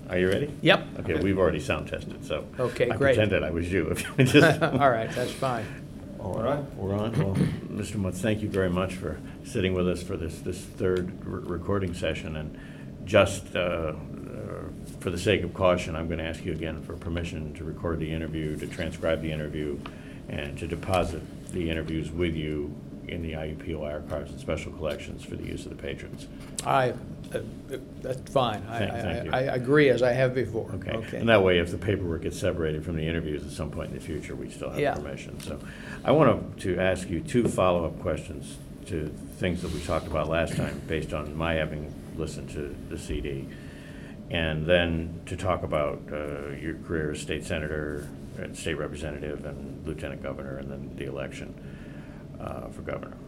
Are you ready? Yep. Okay, we've already sound tested, so. Okay, I great. pretended I was you. If you just. All right, that's fine. All right, we're on. Well, Mr. Mutz, thank you very much for sitting with us for this third recording session. And just for the sake of caution, I'm going to ask you again for permission to record the interview, to transcribe the interview, and to deposit the interviews with you in the IUPO archives and special collections for the use of the patrons. That's fine. Thank you. I agree, as I have before. Okay. And that way, if the paperwork gets separated from the interviews at some point in the future, we still have permission. So I want to ask you two follow-up questions to things that we talked about last time, based on my having listened to the CD, and then to talk about your career as state senator, and state representative, and lieutenant governor, and then the election for governor.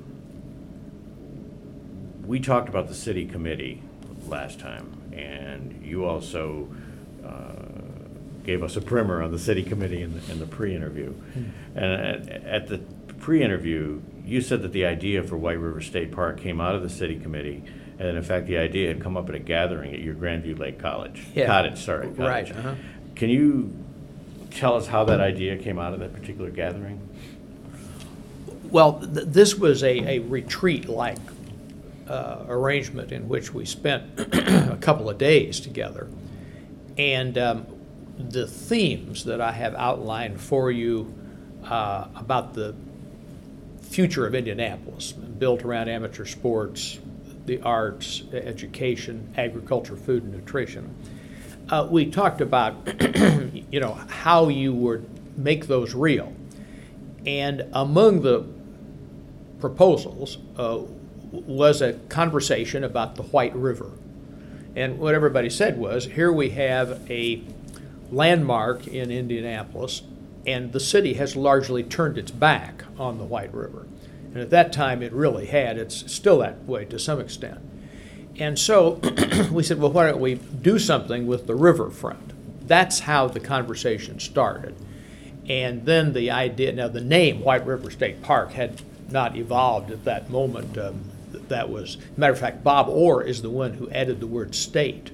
We talked about the city committee last time, and you also gave us a primer on the city committee in the pre-interview. And at the pre-interview, you said that the idea for White River State Park came out of the city committee, and in fact, the idea had come up at a gathering at your Grandview Lake Cottage. Cottage. Right. Can you tell us how that idea came out of that particular gathering? Well, this was a retreat-like arrangement in which we spent a couple of days together. And the themes that I have outlined for you about the future of Indianapolis, built around amateur sports, the arts, education, agriculture, food, and nutrition. We talked about, how you would make those real. And among the proposals was a conversation about the White River. And what everybody said was, here we have a landmark in Indianapolis, and the city has largely turned its back on the White River. And at that time, it really had. It's still that way to some extent. And so we said, well, why don't we do something with the riverfront? That's how the conversation started. And then the idea, now the name White River State Park had not evolved at that moment. That was, matter of fact, Bob Orr is the one who added the word state.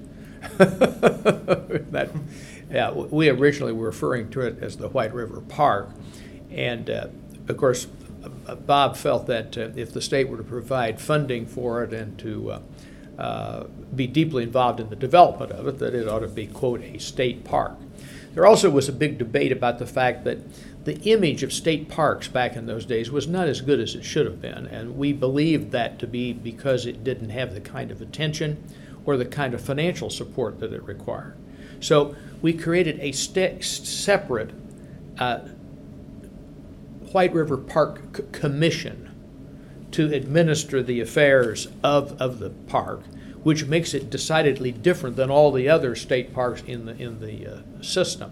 We originally were referring to it as the White River Park. And of course, Bob felt that if the state were to provide funding for it and to be deeply involved in the development of it, that it ought to be, quote, a state park. There also was a big debate about the fact that the image of state parks back in those days was not as good as it should have been, and we believed that to be because it didn't have the kind of attention or the kind of financial support that it required. So we created a separate White River Park Commission to administer the affairs of the park, which makes it decidedly different than all the other state parks in the system.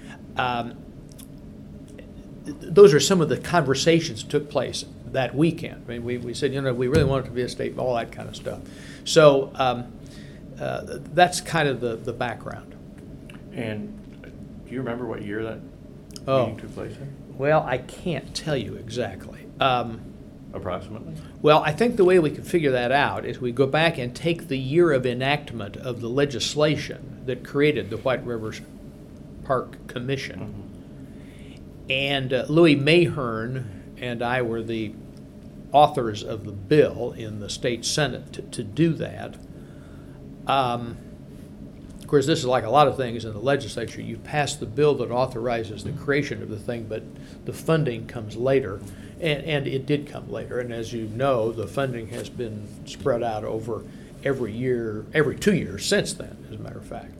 Those are some of the conversations that took place that weekend. I mean, we said, we really want it to be a state, all that kind of stuff. So that's kind of the background. And do you remember what year that meeting took place in? Well, I can't tell you exactly. Approximately? Well, I think the way we can figure that out is we go back and take the year of enactment of the legislation that created the White River Park Commission. Mm-hmm. And Louis Mahern and I were the authors of the bill in the state Senate to do that. Of course, this is like a lot of things in the legislature. You pass the bill that authorizes the creation of the thing, but the funding comes later. And it did come later. And as you know, the funding has been spread out over every 2 years since then, as a matter of fact.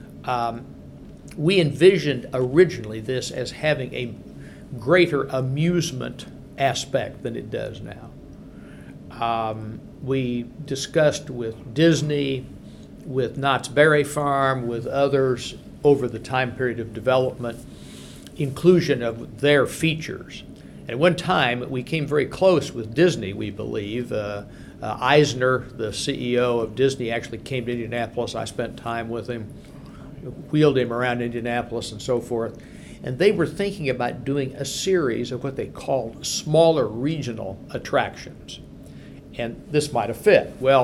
We envisioned originally this as having a greater amusement aspect than it does now. We discussed with Disney, with Knott's Berry Farm, with others over the time period of development, inclusion of their features. At one time, we came very close with Disney, we believe. Eisner, the CEO of Disney, actually came to Indianapolis. I spent time with him, wheeled him around Indianapolis and so forth. And they were thinking about doing a series of what they called smaller regional attractions. And this might have fit. Well,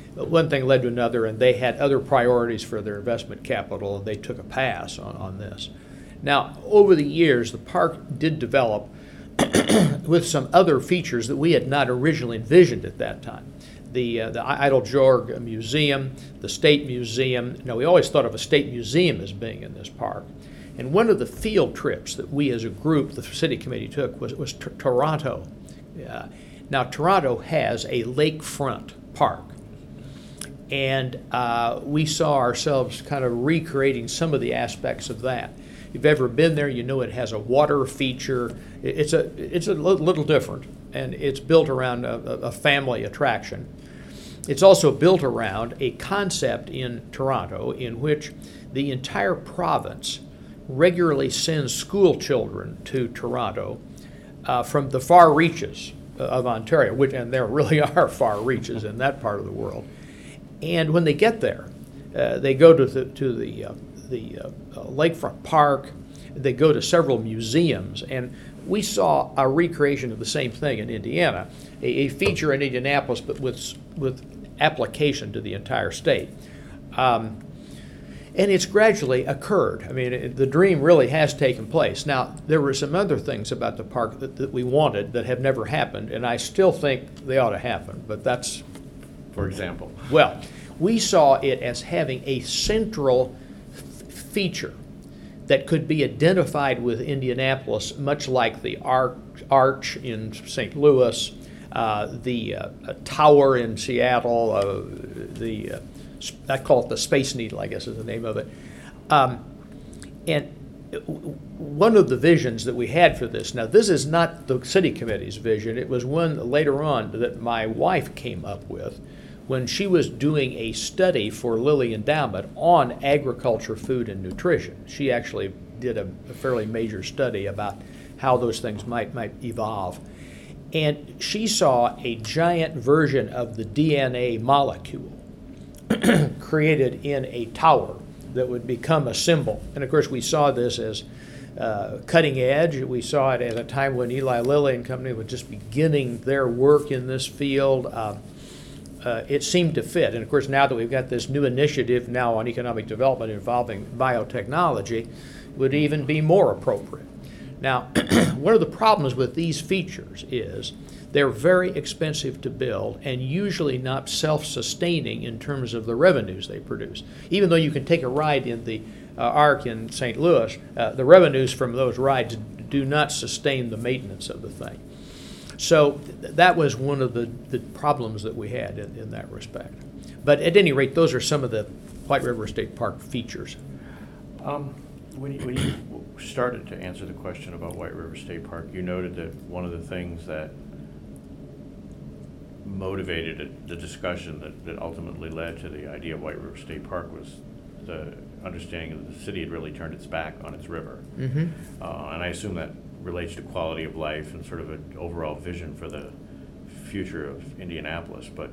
one thing led to another, and they had other priorities for their investment capital, and they took a pass on this. Now, over the years, the park did develop with some other features that we had not originally envisioned at that time. The Eiteljorg Museum, the State Museum. Now, we always thought of a state museum as being in this park. And one of the field trips that we as a group, the city committee, took was Toronto. Now, Toronto has a lakefront park. And we saw ourselves kind of recreating some of the aspects of that. If you've ever been there, you know it has a water feature. It's a little different, and it's built around a family attraction. It's also built around a concept in Toronto in which the entire province regularly sends school children to Toronto from the far reaches of Ontario, and there really are far reaches in that part of the world. And when they get there, they go to the lakefront park. They go to several museums, and we saw a recreation of the same thing in Indiana, a feature in Indianapolis, but with application to the entire state. And it's gradually occurred. I mean, the dream really has taken place. Now, there were some other things about the park that we wanted that have never happened, and I still think they ought to happen, but that's... For example? Well, we saw it as having a central feature that could be identified with Indianapolis, much like the Arch in St. Louis, the Tower in Seattle, I call it the Space Needle, I guess is the name of it. And one of the visions that we had for this, now this is not the city committee's vision, it was one later on that my wife came up with when she was doing a study for Lilly Endowment on agriculture, food, and nutrition. She actually did a fairly major study about how those things might evolve. And she saw a giant version of the DNA molecule created in a tower that would become a symbol. And of course, we saw this as cutting edge. We saw it at a time when Eli Lilly and Company was just beginning their work in this field. It seemed to fit. And of course, now that we've got this new initiative now on economic development involving biotechnology, it would even be more appropriate. Now, one of the problems with these features is they're very expensive to build and usually not self-sustaining in terms of the revenues they produce. Even though you can take a ride in the Arc in St. Louis, the revenues from those rides do not sustain the maintenance of the thing. So that was one of the problems that we had in that respect. But at any rate, those are some of the White River State Park features. When you started to answer the question about White River State Park, you noted that one of the things that motivated the discussion that ultimately led to the idea of White River State Park was the understanding that the city had really turned its back on its river. Mm-hmm. And I assume that relates to quality of life and sort of an overall vision for the future of Indianapolis. But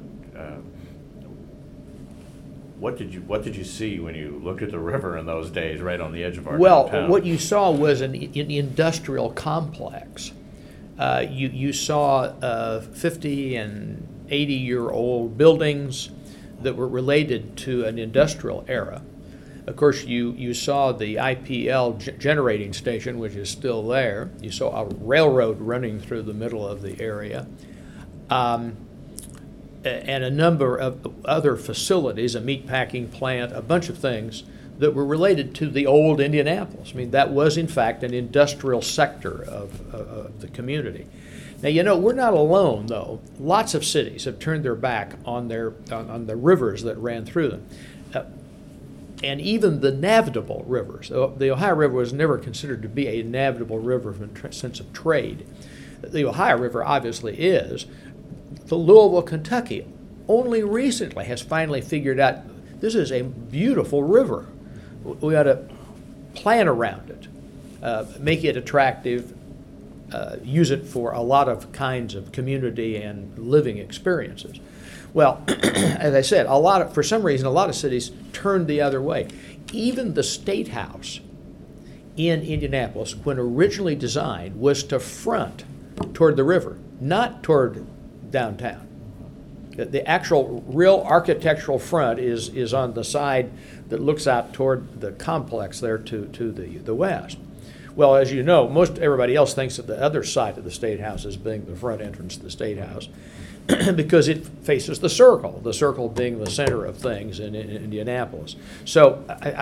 what did you see when you looked at the river in those days, right on the edge of our downtown? Well, what you saw was an industrial complex. You saw 50 and 80-year-old buildings that were related to an industrial era. Of course, you saw the IPL generating station, which is still there. You saw a railroad running through the middle of the area. And a number of other facilities, a meatpacking plant, a bunch of things that were related to the old Indianapolis. I mean, that was, in fact, an industrial sector of the community. Now, you know, we're not alone, though. Lots of cities have turned their back on the rivers that ran through them. And even the navigable rivers. The Ohio River was never considered to be a navigable river from a sense of trade. The Ohio River obviously is. The Louisville, Kentucky, only recently has finally figured out this is a beautiful river. We ought to plan around it, make it attractive, use it for a lot of kinds of community and living experiences. Well, as I said, for some reason, a lot of cities turned the other way. Even the State House in Indianapolis, when originally designed, was to front toward the river, not toward downtown. The actual real architectural front is on the side that looks out toward the complex there to the west. Well, as you know, most everybody else thinks of the other side of the State House as being the front entrance to the State House because it faces the circle being the center of things in Indianapolis. So,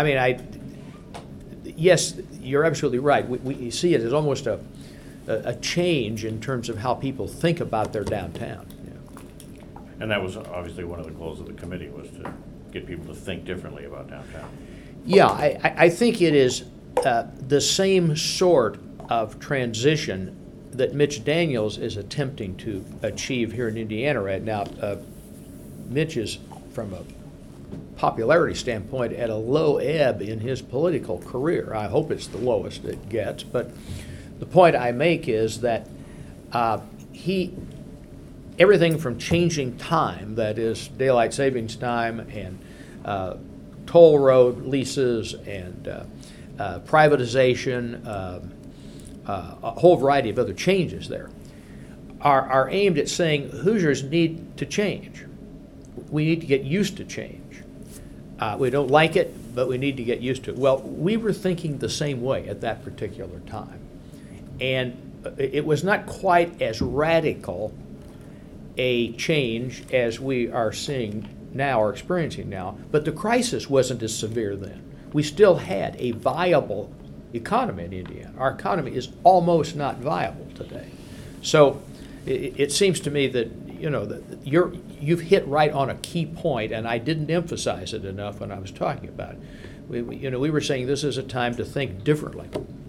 yes, you're absolutely right. We see it as almost a change in terms of how people think about their downtown. And that was obviously one of the goals of the committee, was to get people to think differently about downtown. Yeah, I think it is the same sort of transition that Mitch Daniels is attempting to achieve here in Indiana right now. Mitch is, from a popularity standpoint, at a low ebb in his political career. I hope it's the lowest it gets, but the point I make is that everything from changing time, that is daylight savings time and toll road leases and privatization, a whole variety of other changes there, are aimed at saying Hoosiers need to change. We need to get used to change. We don't like it, but we need to get used to it. Well, we were thinking the same way at that particular time. And it was not quite as radical a change as we are seeing now or experiencing now, but the crisis wasn't as severe then. We still had a viable economy in Indiana. Our economy is almost not viable today. So it seems to me that you've hit right on a key point, and I didn't emphasize it enough when I was talking about it. We were saying this is a time to think differently.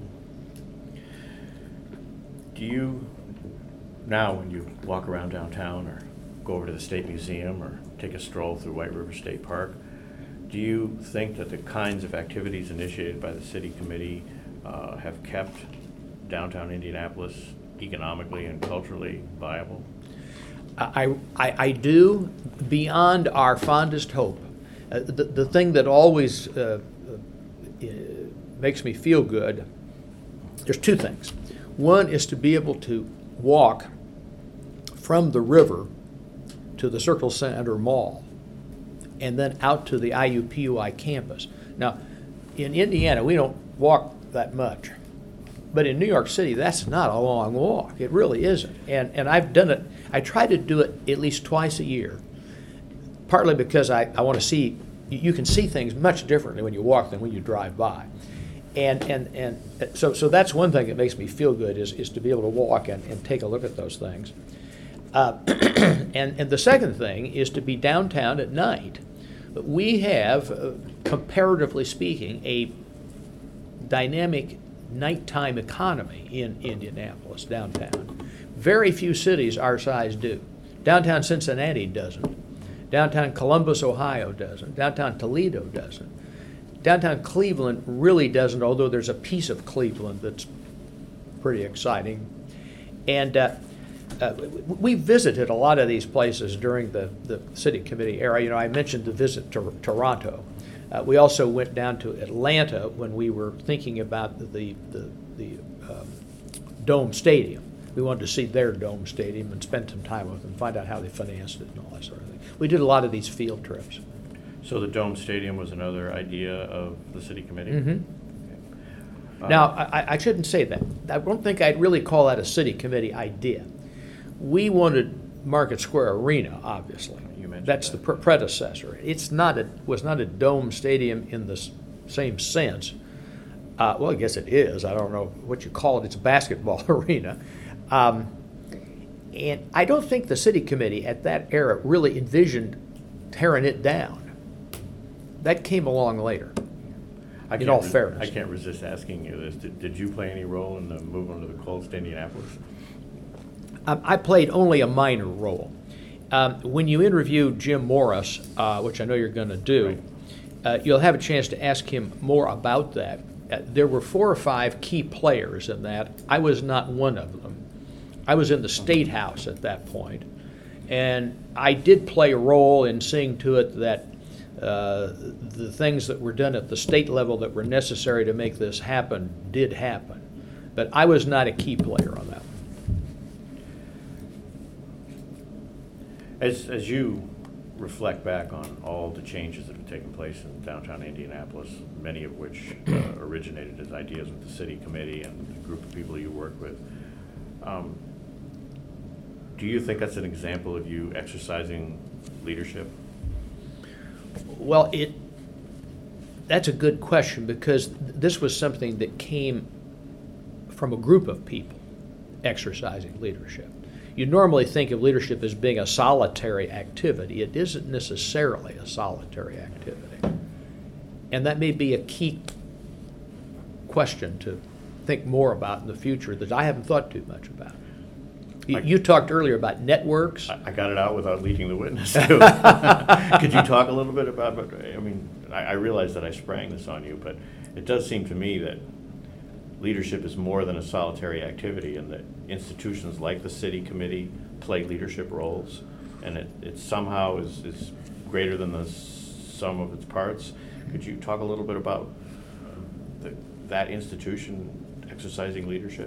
Do you, now when you walk around downtown or go over to the State Museum or take a stroll through White River State Park, do you think that the kinds of activities initiated by the city committee have kept downtown Indianapolis economically and culturally viable? I do, beyond our fondest hope. The thing that always makes me feel good, there's two things. One is to be able to walk from the river to the Circle Center Mall and then out to the IUPUI campus. Now, in Indiana, we don't walk that much. But in New York City, that's not a long walk. It really isn't. And I've done it. I try to do it at least twice a year, partly because I want to see, you can see things much differently when you walk than when you drive by. And so that's one thing that makes me feel good is to be able to walk and take a look at those things. And the second thing is to be downtown at night. We have, comparatively speaking, a dynamic nighttime economy in Indianapolis, downtown. Very few cities our size do. Downtown Cincinnati doesn't. Downtown Columbus, Ohio doesn't. Downtown Toledo doesn't. Downtown Cleveland really doesn't, although there's a piece of Cleveland that's pretty exciting. And we visited a lot of these places during the city committee era. I mentioned the visit to Toronto. We also went down to Atlanta when we were thinking about the Dome Stadium. We wanted to see their Dome Stadium and spend some time with them, find out how they financed it and all that sort of thing. We did a lot of these field trips. So the Dome Stadium was another idea of the city committee? Mm-hmm. Okay. Now, I shouldn't say that. I don't think I'd really call that a city committee idea. We wanted Market Square Arena, obviously. That's the predecessor. Was not a dome stadium in the same sense. Well, I guess it is. I don't know what you call it. It's a basketball arena. And I don't think the city committee at that era really envisioned tearing it down. That came along later, in all fairness. I can't resist asking you this. Did you play any role in the movement of the Colts to Indianapolis? I played only a minor role. When you interview Jim Morris, which I know you're going to do, right, you'll have a chance to ask him more about that. There were 4 or 5 key players in that. I was not one of them. I was in the State House at that point, and I did play a role in seeing to it that the things that were done at the state level that were necessary to make this happen did happen. But I was not a key player on that. As you reflect back on all the changes that have taken place in downtown Indianapolis, many of which originated as ideas with the city committee and the group of people you work with, do you think that's an example of you exercising leadership? Well, that's a good question, because this was something that came from a group of people exercising leadership. You normally think of leadership as being a solitary activity. It isn't necessarily a solitary activity. And that may be a key question to think more about in the future that I haven't thought too much about. You talked earlier about networks. I got it out without leading the witness, too. Could you talk a little bit about, I mean, I realize that I sprang this on you, but it does seem to me that leadership is more than a solitary activity, and that institutions like the city committee play leadership roles, and it somehow is greater than the sum of its parts. Could you talk a little bit about that institution exercising leadership?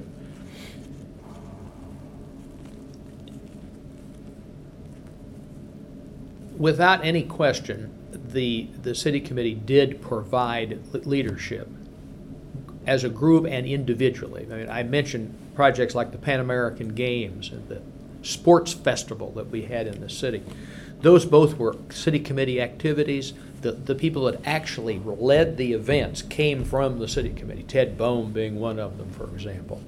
Without any question, the city committee did provide leadership as a group and individually. I mean, I mentioned projects like the Pan American Games and the sports festival that we had in the city. Those both were city committee activities. The people that actually led the events came from the city committee, Ted Bohm being one of them, for example.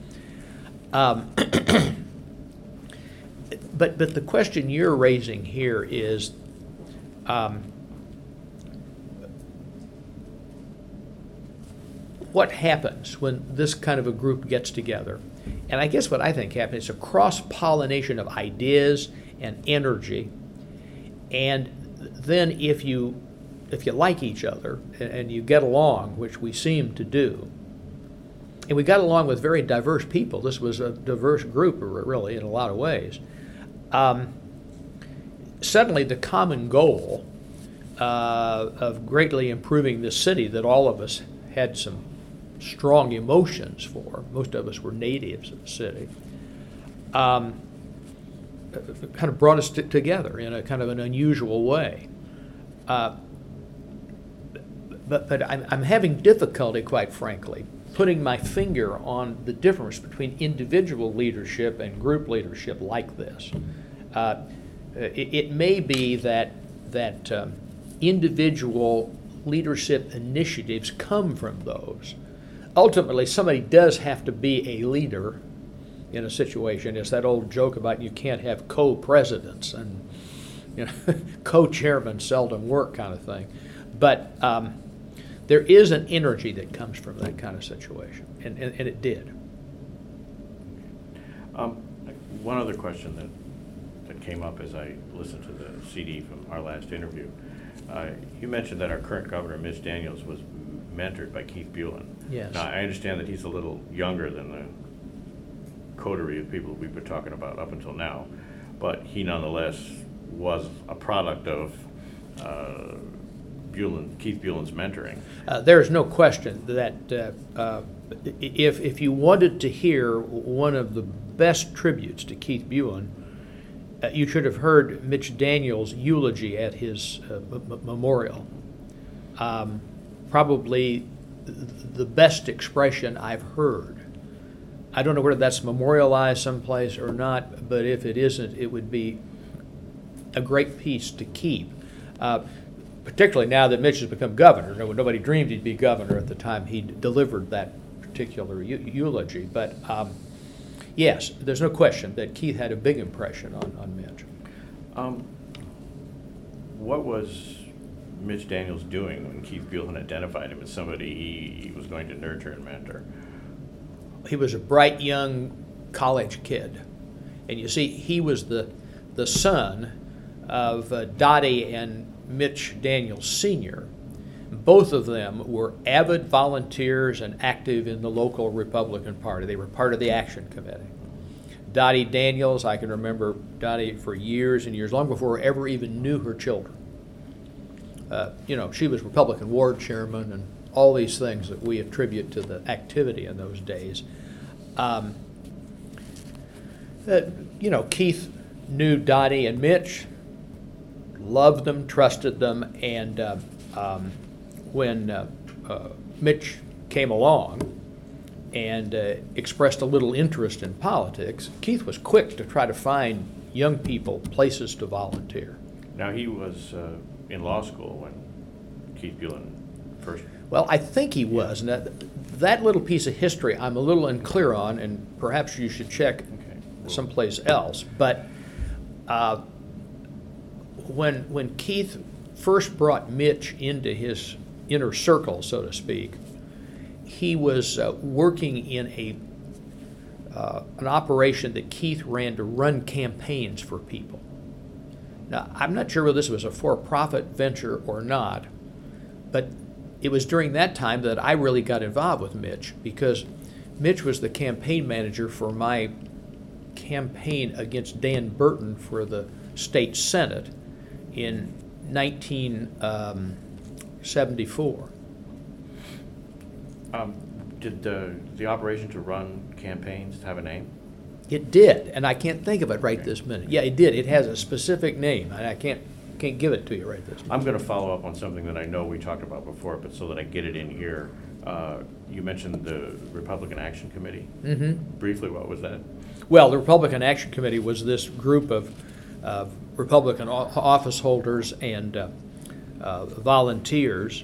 But the question you're raising here is, what happens when this kind of a group gets together? And I guess what I think happens is a cross-pollination of ideas and energy. And then if you like each other and you get along, which we seem to do, and we got along with very diverse people. This was a diverse group, really, in a lot of ways. Suddenly the common goal of greatly improving this city that all of us had some strong emotions for, most of us were natives of the city, kind of brought us together in a kind of an unusual way. But I'm having difficulty, quite frankly, putting my finger on the difference between individual leadership and group leadership like this. It may be that individual leadership initiatives come from those. Ultimately, somebody does have to be a leader in a situation. It's that old joke about you can't have co-presidents and co-chairmen seldom work kind of thing. But there is an energy that comes from that kind of situation, and it did. One other question that came up as I listened to the CD from our last interview. You mentioned that our current governor, Mitch Daniels, was mentored by Keith Buellen. Yes. Now, I understand that he's a little younger than the coterie of people we've been talking about up until now, but he nonetheless was a product of Keith Buellen's mentoring. There's no question that if you wanted to hear one of the best tributes to Keith Buellen, you should have heard Mitch Daniels' eulogy at his memorial. Probably the best expression I've heard. I don't know whether that's memorialized someplace or not, but if it isn't, it would be a great piece to keep. Particularly now that Mitch has become governor. Nobody dreamed he'd be governor at the time he delivered that particular eulogy. But yes, there's no question that Keith had a big impression on Mitch. What was Mitch Daniels doing when Keith Buellen identified him as somebody he was going to nurture and mentor? He was a bright young college kid. And you see, he was the son of Dottie and Mitch Daniels Sr. Both of them were avid volunteers and active in the local Republican Party. They were part of the Action Committee. Dottie Daniels, I can remember Dottie for years and years, long before I ever even knew her children. She was Republican ward chairman and all these things that we attribute to the activity in those days. Keith knew Dottie and Mitch. loved them, trusted them, and when Mitch came along and expressed a little interest in politics, Keith was quick to try to find young people places to volunteer. Now, he was in law school when Keith Buellen first... Well, I think he was. And that little piece of history I'm a little unclear on, and perhaps you should check someplace else. But when Keith first brought Mitch into his inner circle, so to speak, he was working in an operation that Keith ran to run campaigns for people. Now, I'm not sure whether this was a for-profit venture or not, but it was during that time that I really got involved with Mitch, because Mitch was the campaign manager for my campaign against Dan Burton for the state senate in 1974. Did the operation to run campaigns have a name? It did, and I can't think of it right this minute. Yeah, it did. It has a specific name, and I can't give it to you right this minute. I'm going to follow up on something that I know we talked about before, but so that I get it in here. You mentioned the Republican Action Committee. Mm-hmm. Briefly, what was that? Well, the Republican Action Committee was this group of Republican office holders and volunteers,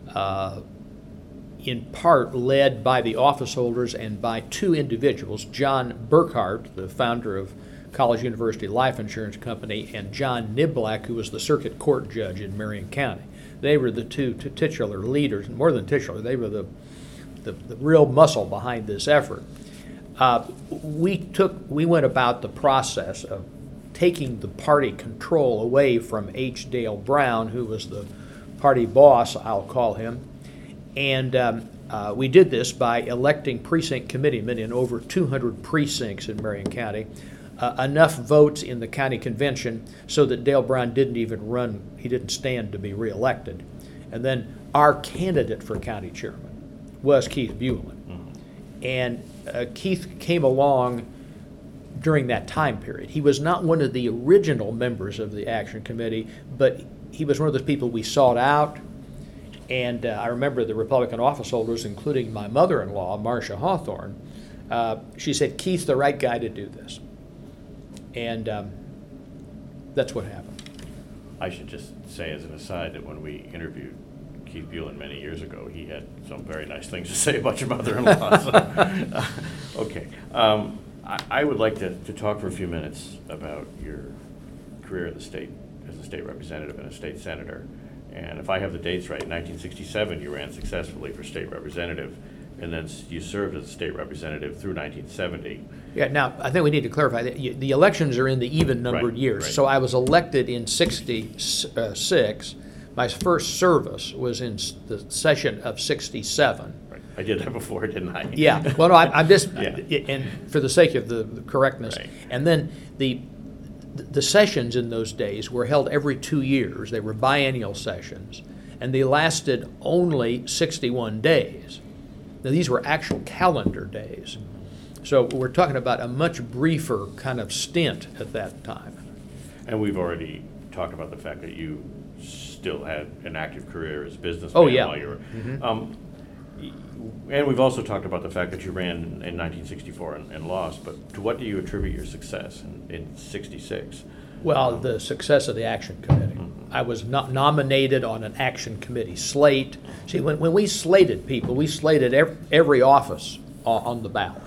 in part led by the office holders and by two individuals, John Burkhart, the founder of College University Life Insurance Company, and John Niblack, who was the circuit court judge in Marion County. They were the two titular leaders, more than titular, they were the real muscle behind this effort. We went about the process of taking the party control away from H. Dale Brown, who was the party boss, I'll call him, and we did this by electing precinct committeemen in over 200 precincts in Marion County, enough votes in the county convention so that Dale Brown didn't even run, he didn't stand to be reelected. And then our candidate for county chairman was Keith Buellen. And Keith came along during that time period. He was not one of the original members of the Action Committee, but he was one of those people we sought out. And I remember the Republican office holders, including my mother-in-law, Marcia Hawthorne, she said, Keith's the right guy to do this. And that's what happened. I should just say as an aside that when we interviewed Keith Buellen many years ago, he had some very nice things to say about your mother-in-law. So, okay. I would like to talk for a few minutes about your career in the state as a state representative and a state senator. And if I have the dates right, in 1967 you ran successfully for state representative, and then you served as a state representative through 1970. Yeah, now, I think we need to clarify that the elections are in the even-numbered years. Right. So I was elected in 66. My first service was in the session of 67. Right. I did that before, didn't I? Yeah. Well, no, I'm just, Yeah. and for the sake of the correctness. Right. And then the sessions in those days were held every 2 years. They were biennial sessions, and they lasted only 61 days. Now, these were actual calendar days. So we're talking about a much briefer kind of stint at that time. And we've already talked about the fact that you still had an active career as a businessman. Oh, yeah. While you were. And we've also talked about the fact that you ran in 1964 and lost, but to what do you attribute your success in 66? Well, the success of the Action Committee. I was nominated on an Action Committee slate. See, when we slated people, we slated every office on the ballot.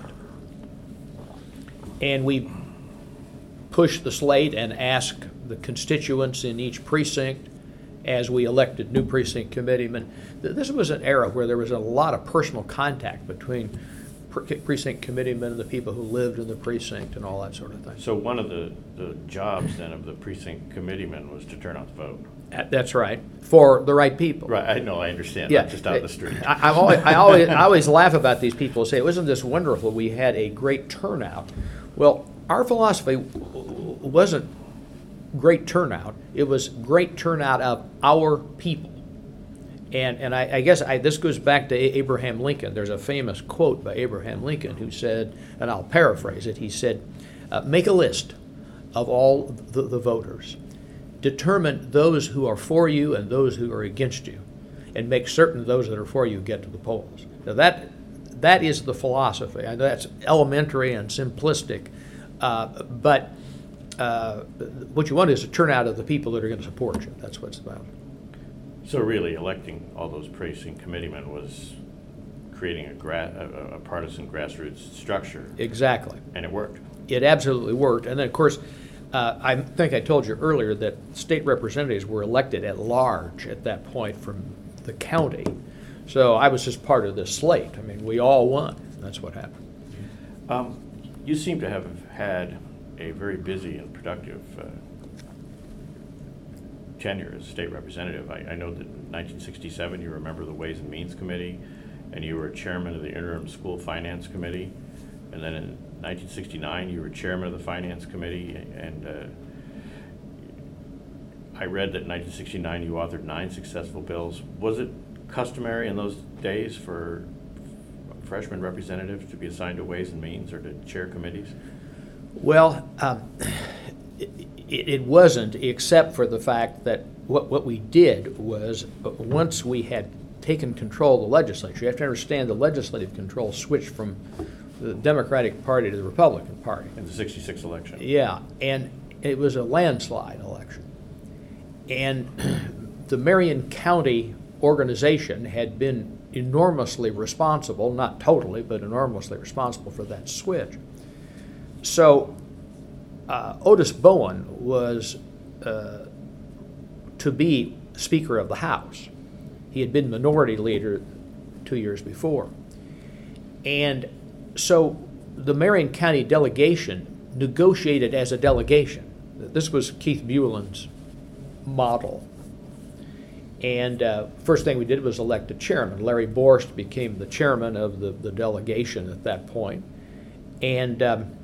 And we pushed the slate and asked the constituents in each precinct as we elected new precinct committeemen. This was an era where there was a lot of personal contact between precinct committeemen and the people who lived in the precinct and all that sort of thing. So one of the jobs then of the precinct committeeman was to turn out the vote. That's right, for the right people. Right, I know, I understand, Yeah, not just out the street. I always laugh about these people who say, wasn't this wonderful, we had a great turnout. Well, our philosophy wasn't great turnout, it was great turnout of our people. And I guess this goes back to Abraham Lincoln. There's a famous quote by Abraham Lincoln who said, and I'll paraphrase it, he said, make a list of all the voters. determine those who are for you and those who are against you, and make certain those that are for you get to the polls. Now that is the philosophy. I know that's elementary and simplistic, but what you want is a turnout of the people that are going to support you. That's what it's about. So really, electing all those precinct committeemen was creating a partisan grassroots structure. Exactly. And it worked. It absolutely worked. And then, of course, I think I told you earlier that state representatives were elected at large at that point from the county. So I was just part of this slate. I mean, we all won. That's what happened. You seem to have had a very busy and productive tenure as state representative. I know that in 1967 you were a member of the Ways and Means Committee, and you were chairman of the Interim School Finance Committee. And then in 1969 you were chairman of the Finance Committee. And I read that in 1969 you authored 9 successful bills. Was it customary in those days for freshman representatives to be assigned to Ways and Means or to chair committees? Well, it wasn't, except for the fact that what we did was, once we had taken control of the legislature, you have to understand the legislative control switched from the Democratic Party to the Republican Party. In the 66 election. Yeah, and it was a landslide election. And the Marion County organization had been enormously responsible, not totally, but enormously responsible for that switch. So Otis Bowen was to be Speaker of the House. He had been Minority Leader 2 years before. And so the Marion County delegation negotiated as a delegation. This was Keith Buellen's model. And first thing we did was elect a chairman. Larry Borst became the chairman of the delegation at that point. And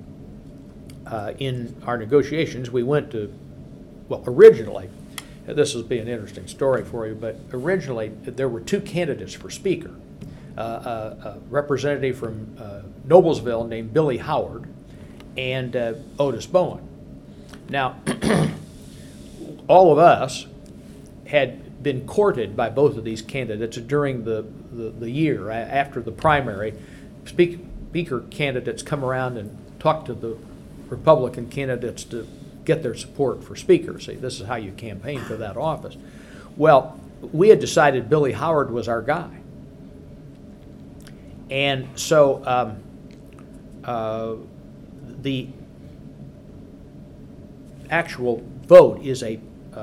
in our negotiations, we went to, well, originally, this will be an interesting story for you, but originally there were 2 candidates for Speaker. A representative from Noblesville named Billy Howard and Otis Bowen. Now, all of us had been courted by both of these candidates during the year after the primary. Speaker candidates come around and talk to the Republican candidates to get their support for Speaker. See, this is how you campaign for that office. Well, we had decided Billy Howard was our guy. And so the actual vote is a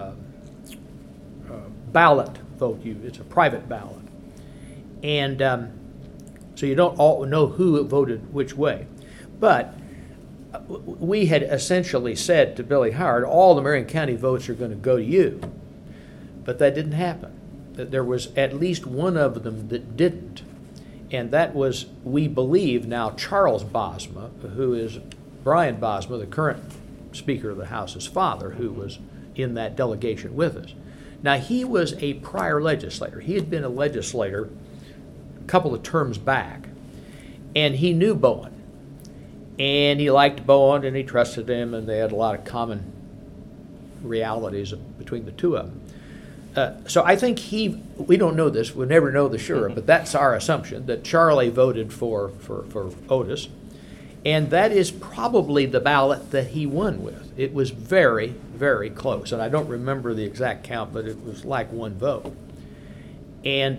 ballot vote. It's a private ballot. And so you don't all know who voted which way. But we had essentially said to Billy Howard, all the Marion County votes are going to go to you. But that didn't happen. There was at least one of them that didn't. And that was, we believe now, Charles Bosma, who is Brian Bosma, the current Speaker of the House's father, who was in that delegation with us. Now, he was a prior legislator. He had been a legislator a couple of terms back, and he knew Bowen. And he liked Bowen, and he trusted him, and they had a lot of common realities between the two of them. So I think we don't know this, we'll never know the sure, but that's our assumption, that Charlie voted for Otis. And that is probably the ballot that he won with. It was very, very close. And I don't remember the exact count, but it was like one vote. And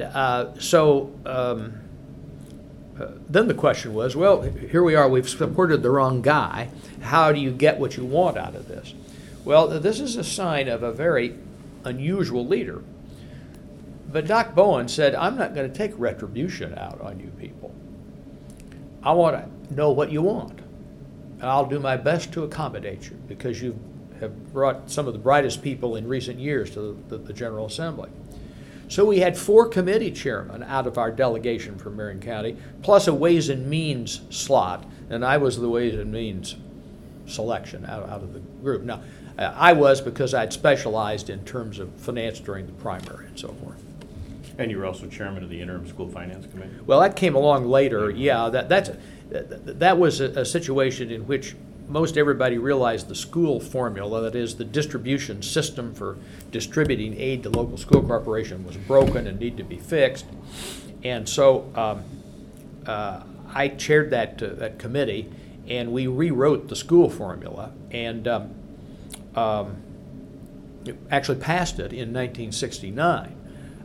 then the question was, well, here we are, we've supported the wrong guy. How do you get what you want out of this? Well, this is a sign of a very unusual leader. But Doc Bowen said, I'm not going to take retribution out on you people. I want to know what you want. And I'll do my best to accommodate you because you have brought some of the brightest people in recent years to the General Assembly. So we had 4 committee chairmen out of our delegation from Marion County, plus a Ways and Means slot, and I was the Ways and Means selection out of the group. Now, I was because I'd specialized in terms of finance during the primary and so forth. And you were also chairman of the Interim School Finance Committee? Well, that came along later. Yeah, that was a situation in which most everybody realized the school formula, that is, the distribution system for distributing aid to local school corporation, was broken and needed to be fixed. And so I chaired that committee, and we rewrote the school formula, and actually passed it in 1969.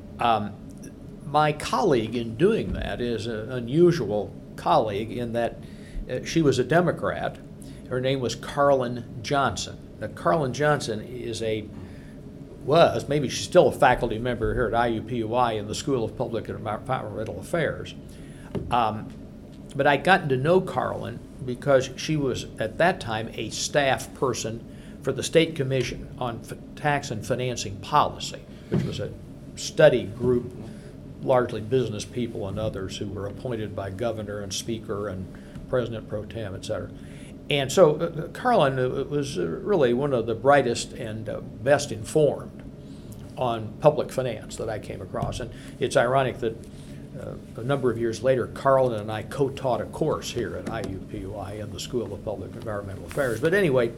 My colleague in doing that is an unusual colleague in that she was a Democrat. Her name was Carlin Johnson. Now, Carlin Johnson maybe she's still a faculty member here at IUPUI in the School of Public and Environmental Affairs. But I'd gotten to know Carlin because she was, at that time, a staff person for the State Commission on Tax and Financing Policy, which was a study group, largely business people and others who were appointed by governor and speaker and president pro tem, et cetera. And so Carlin was really one of the brightest and best informed on public finance that I came across. And it's ironic that a number of years later, Carlin and I co-taught a course here at IUPUI in the School of Public and Environmental Affairs. But anyway,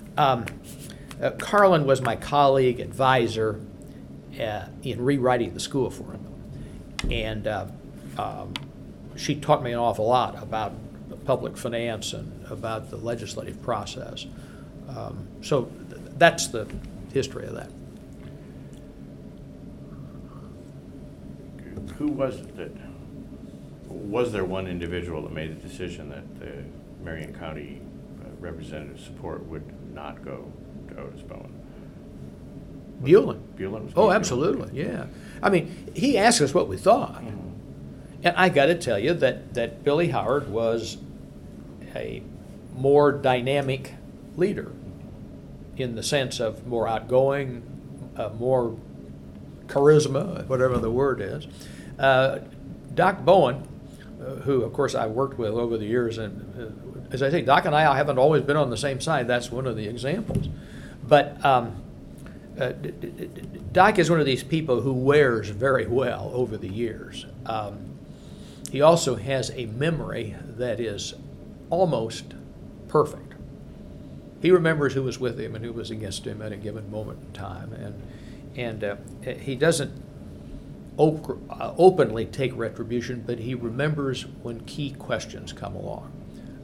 Carlin was my colleague, advisor in rewriting the school formula. And she taught me an awful lot about public finance and about the legislative process. So that's the history of that. Who was it that, was there one individual that made the decision that the Marion County representative support would not go to Otis Bowen? Buellin. Buellin was. Oh, absolutely, yeah. I mean, he asked us what we thought. Mm-hmm. And I got to tell you that Billy Howard was a more dynamic leader in the sense of more outgoing, more charisma, whatever the word is. Doc Bowen, who of course I worked with over the years, and as I say, Doc and I haven't always been on the same side. That's one of the examples. But Doc is one of these people who wears very well over the years. He also has a memory that is almost perfect. He remembers who was with him and who was against him at a given moment in time, and he doesn't openly take retribution, but he remembers when key questions come along.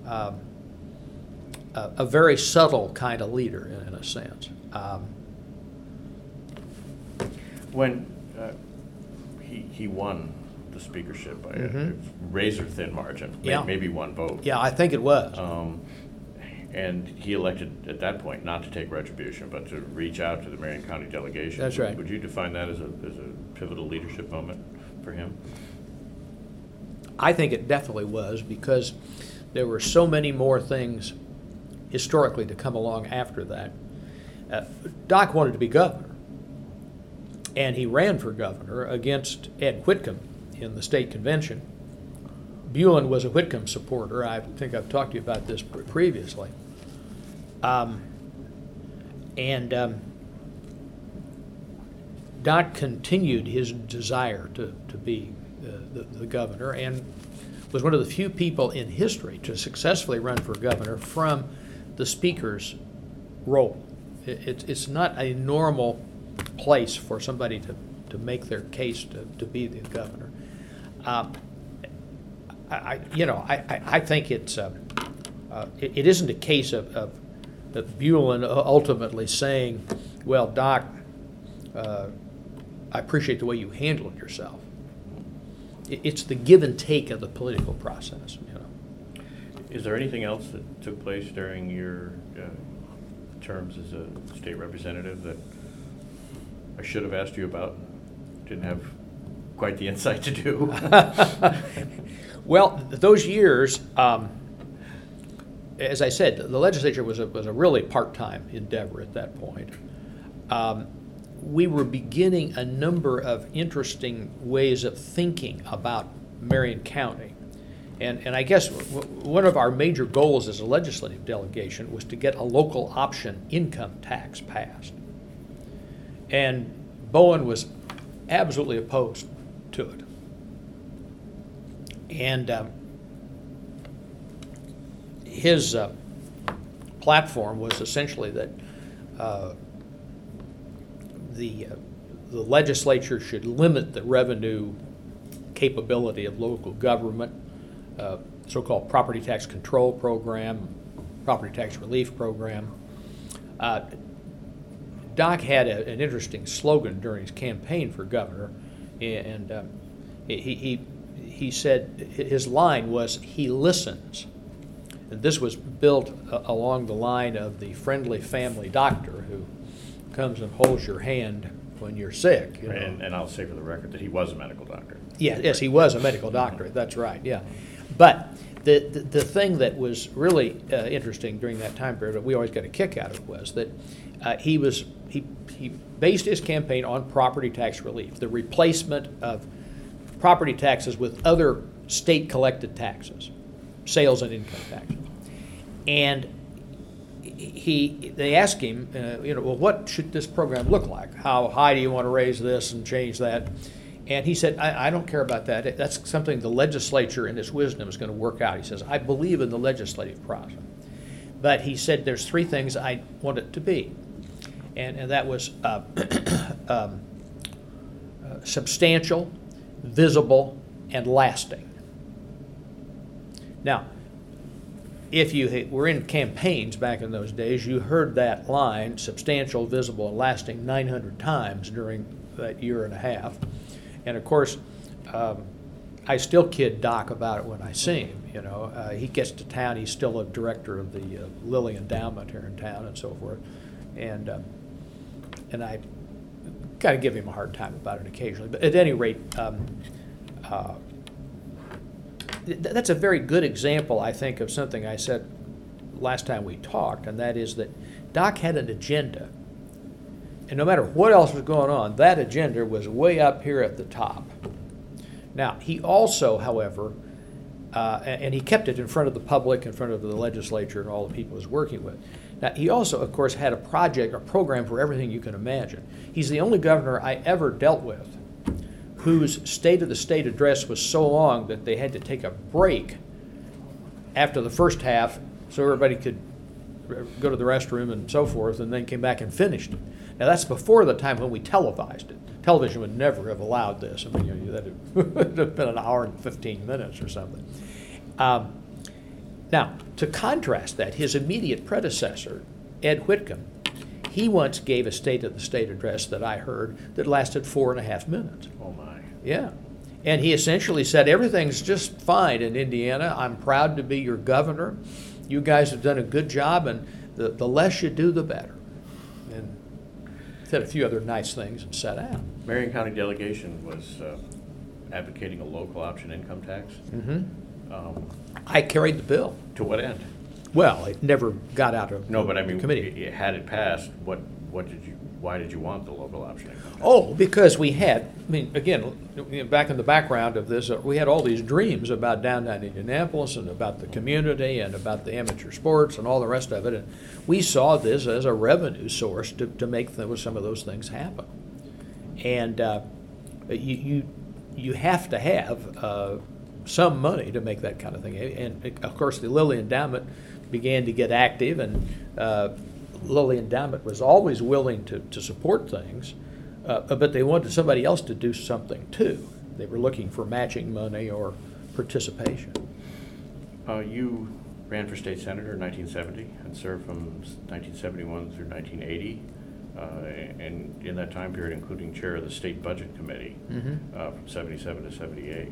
A very subtle kind of leader, in a sense. When he won the speakership by a razor-thin margin, maybe one vote. Yeah, I think it was. And he elected at that point not to take retribution, but to reach out to the Marion County delegation. That's right. Would you define that as a pivotal leadership moment for him? I think it definitely was, because there were so many more things historically to come along after that. Doc wanted to be governor, and he ran for governor against Ed Whitcomb in the state convention. Buellin was a Whitcomb supporter. I think I've talked to you about this previously. Doc continued his desire to be the governor, and was one of the few people in history to successfully run for governor from the speaker's role. It's not a normal place for somebody to make their case to be the governor. I think it isn't a case of Buellin ultimately saying, well, Doc, I appreciate the way you handled yourself. It's the give and take of the political process. Is there anything else that took place during your terms as a state representative that I should have asked you about? Didn't have quite the insight to do. Well, those years, as I said, the legislature was a really part-time endeavor at that point. We were beginning a number of interesting ways of thinking about Marion County. And I guess one of our major goals as a legislative delegation was to get a local option income tax passed. And Bowen was absolutely opposed to it. And his platform was essentially that the legislature should limit the revenue capability of local government, so-called property tax control program, property tax relief program. Doc had an interesting slogan during his campaign for governor, and he said his line was, "He listens." And this was built along the line of the friendly family doctor who comes and holds your hand when you're sick. You know? And I'll say for the record that he was a medical doctor. Yeah, yes, he was a medical doctor. That's right. Yeah, but the thing that was really interesting during that time period that we always got a kick out of was that he based his campaign on property tax relief, the replacement of property taxes with other state collected taxes, sales and income taxes, and they asked him, well, what should this program look like? How high do you want to raise this and change that? And he said, I don't care about that. That's something the legislature in its wisdom is going to work out. He says, I believe in the legislative process. But he said, there's three things I want it to be. And that was substantial, visible, and lasting. Now, if you were in campaigns back in those days, you heard that line, substantial, visible, and lasting, 900 times during that year and a half. And of course, I still kid Doc about it when I see him. You know, he gets to town, he's still a director of the Lilly Endowment here in town and so forth. And I kind of give him a hard time about it occasionally. But at any rate, that's a very good example, I think, of something I said last time we talked, and that is that Doc had an agenda. And no matter what else was going on, that agenda was way up here at the top. Now, he also, however, and he kept it in front of the public, in front of the legislature and all the people he was working with. Now, he also, of course, had a program for everything you can imagine. He's the only governor I ever dealt with whose State of the State address was so long that they had to take a break after the first half so everybody could go to the restroom and so forth, and then came back and finished it. Now, that's before the time when we televised it. Television would never have allowed this. I mean, that would have been an hour and 15 minutes or something. Now, to contrast that, his immediate predecessor, Ed Whitcomb, he once gave a State of the State address that I heard that lasted 4.5 minutes. Oh, my. Yeah. And he essentially said, everything's just fine in Indiana. I'm proud to be your governor. You guys have done a good job, and the less you do, the better. And said a few other nice things and sat out. Marion County delegation was advocating a local option income tax. Mm-hmm. I carried the bill. To what end? Well, it never got out of No, but I mean, committee. had it passed, why did you want the local option income tax? Oh, because we had, I mean, again, back in the background of this, we had all these dreams about downtown Indianapolis and about the community and about the amateur sports and all the rest of it. And we saw this as a revenue source to make some of those things happen. And you have to have some money to make that kind of thing. And of course, the Lilly Endowment began to get active, and Lilly Endowment was always willing to support things, but they wanted somebody else to do something too. They were looking for matching money or participation. You ran for state senator in 1970 and served from 1971 through 1980, and in that time period, including chair of the state budget committee, Mm-hmm. From 77 to 78.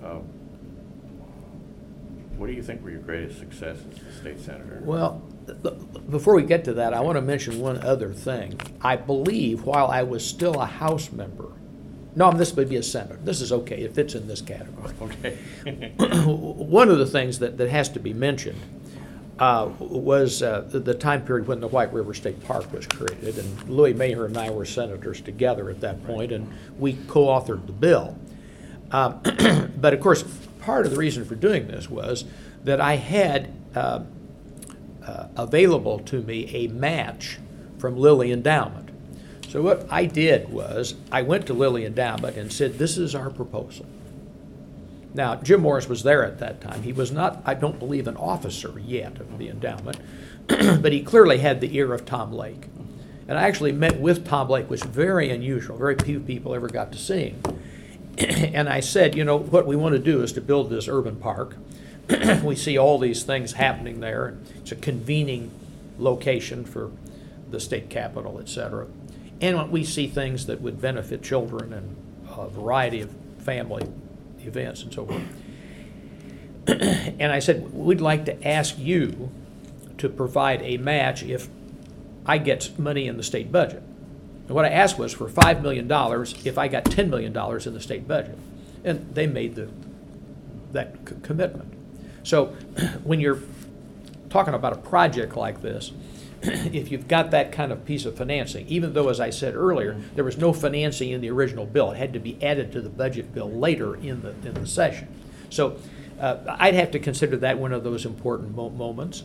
What do you think were your greatest successes as a state senator? Well, before we get to that, I want to mention one other thing. I believe while I was still a House member, no, this would be a senator. This is okay. It fits in this category. Okay. One of the things that has to be mentioned was the time period when the White River State Park was created, and Louis Maher and I were senators together at that point, and we co-authored the bill. But of course, part of the reason for doing this was that I had available to me a match from Lilly Endowment. So what I did was I went to Lilly Endowment and said, this is our proposal. Now, Jim Morris was there at that time. He was not, I don't believe, an officer yet of the endowment, but he clearly had the ear of Tom Lake. And I actually met with Tom Lake, which was very unusual. Very few people ever got to see him. And I said, you know, what we want to do is to build this urban park. We see all these things happening there. It's a convening location for the state capitol, et cetera. And we see things that would benefit children and a variety of family events and so forth. And I said, we'd like to ask you to provide a match if I get money in the state budget. And what I asked was for $5 million if I got $10 million in the state budget. And they made that commitment. So when you're talking about a project like this, if you've got that kind of piece of financing, even though, as I said earlier, there was no financing in the original bill, it had to be added to the budget bill later in the session. So I'd have to consider that one of those important moments.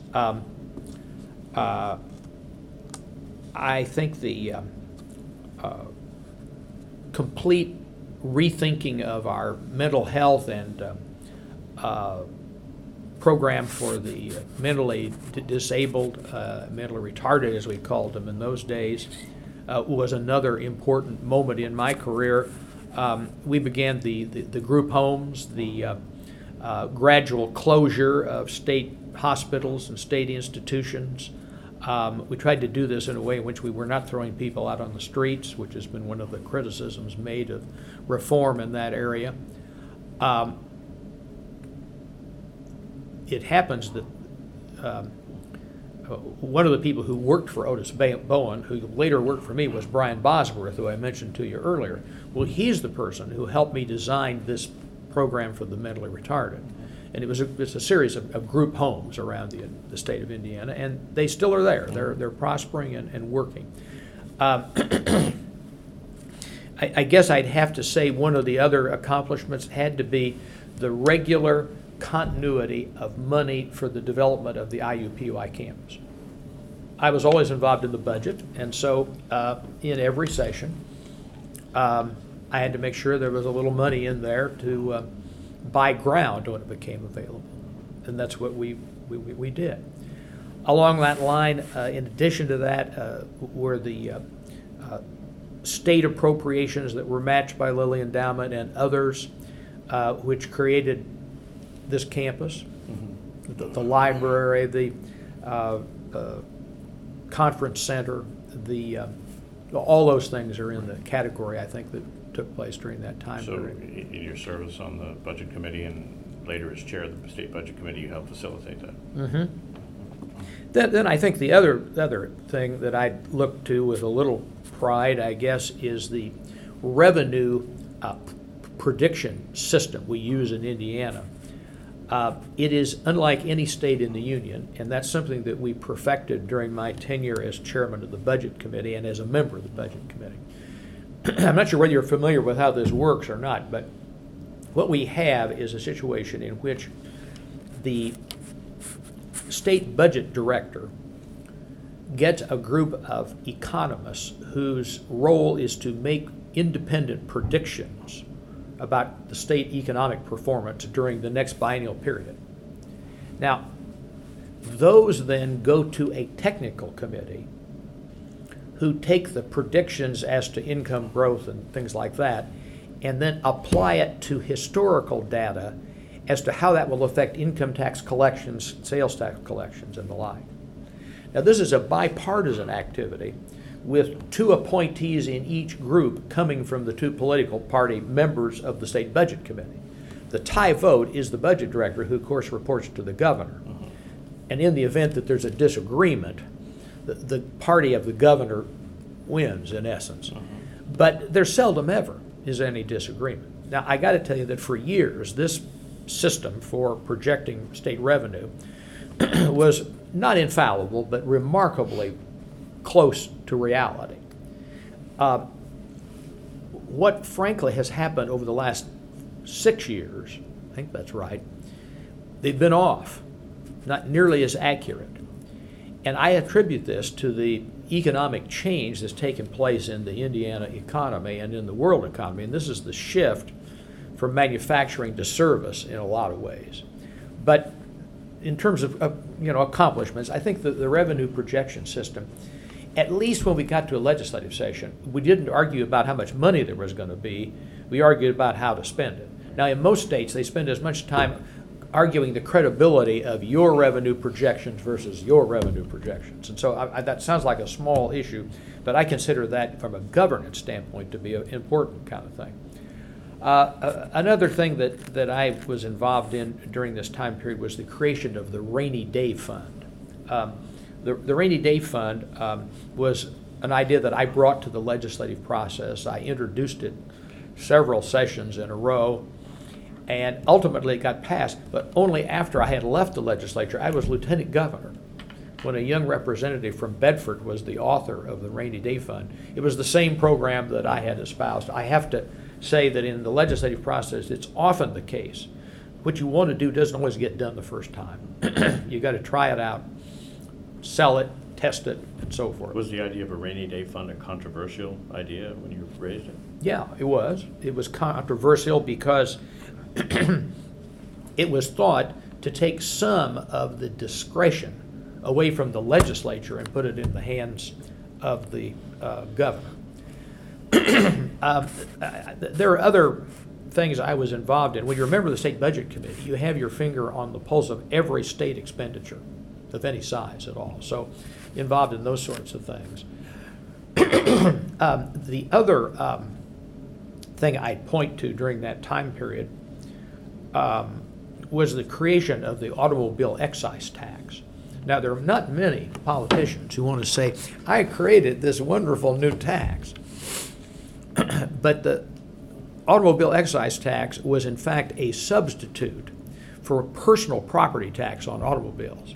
I think the complete rethinking of our mental health and program for the mentally disabled, mentally retarded, as we called them in those days, was another important moment in my career. We began the group homes, the gradual closure of state hospitals and state institutions. We tried to do this in a way in which we were not throwing people out on the streets, which has been one of the criticisms made of reform in that area. It happens that one of the people who worked for Otis Bowen, who later worked for me, was Brian Bosworth, who I mentioned to you earlier. Well, he's the person who helped me design this program for the mentally retarded. And it's a series of group homes around the state of Indiana, and they still are there. They're prospering and working. I guess I'd have to say one of the other accomplishments had to be the regular continuity of money for the development of the IUPUI campus. I was always involved in the budget, and so in every session, I had to make sure there was a little money in there to buy ground when it became available, and that's what we did. Along that line, in addition to that, were the state appropriations that were matched by Lilly Endowment and others, which created this campus, the library, the conference center, all those things are in the category, I think, that took place during that time period. So in your service on the Budget Committee and later as chair of the State Budget Committee, you helped facilitate that. Mm-hmm. Then I think the other thing that I'd look to with a little pride, I guess, is the revenue prediction system we use in Indiana. It is unlike any state in the union, and that's something that we perfected during my tenure as chairman of the Budget Committee and as a member of the Budget Committee. I'm not sure whether you're familiar with how this works or not, but what we have is a situation in which the state budget director gets a group of economists whose role is to make independent predictions about the state economic performance during the next biennial period. Now, those then go to a technical committee who take the predictions as to income growth and things like that, and then apply it to historical data as to how that will affect income tax collections, sales tax collections, and the like. Now, this is a bipartisan activity with two appointees in each group coming from the two political party members of the State Budget Committee. The tie vote is the budget director, who, of course, reports to the governor. And in the event that there's a disagreement, the party of the governor wins, in essence. But there seldom ever is any disagreement. Now, I got to tell you that for years, this system for projecting state revenue was not infallible, but remarkably close to reality. What frankly has happened over the last 6 years, I think that's right, they've been off, not nearly as accurate. And I attribute this to the economic change that's taken place in the Indiana economy and in the world economy. And this is the shift from manufacturing to service in a lot of ways. But in terms of accomplishments, I think that the revenue projection system, at least when we got to a legislative session, we didn't argue about how much money there was going to be. We argued about how to spend it. Now, in most states, they spend as much time arguing the credibility of your revenue projections versus your revenue projections. And so that sounds like a small issue, but I consider that from a governance standpoint to be an important kind of thing. Another thing that I was involved in during this time period was the creation of the Rainy Day Fund. The Rainy Day Fund was an idea that I brought to the legislative process. I introduced it several sessions in a row, and ultimately it got passed, but only after I had left the legislature. I was lieutenant governor when a young representative from Bedford was the author of the Rainy Day Fund. It was the same program that I had espoused. I have to say that in the legislative process, it's often the case. What you want to do doesn't always get done the first time. You got to try it out, sell it, test it, and so forth. Was the idea of a rainy day fund a controversial idea when you raised it? Yeah, it was. It was controversial because it was thought to take some of the discretion away from the legislature and put it in the hands of the governor. There are other things I was involved in. When you're a member of the State Budget Committee, you have your finger on the pulse of every state expenditure of any size at all. So involved in those sorts of things. The other thing I'd point to during that time period was the creation of the automobile excise tax. Now, there are not many politicians who want to say, I created this wonderful new tax. But the automobile excise tax was, in fact, a substitute for a personal property tax on automobiles.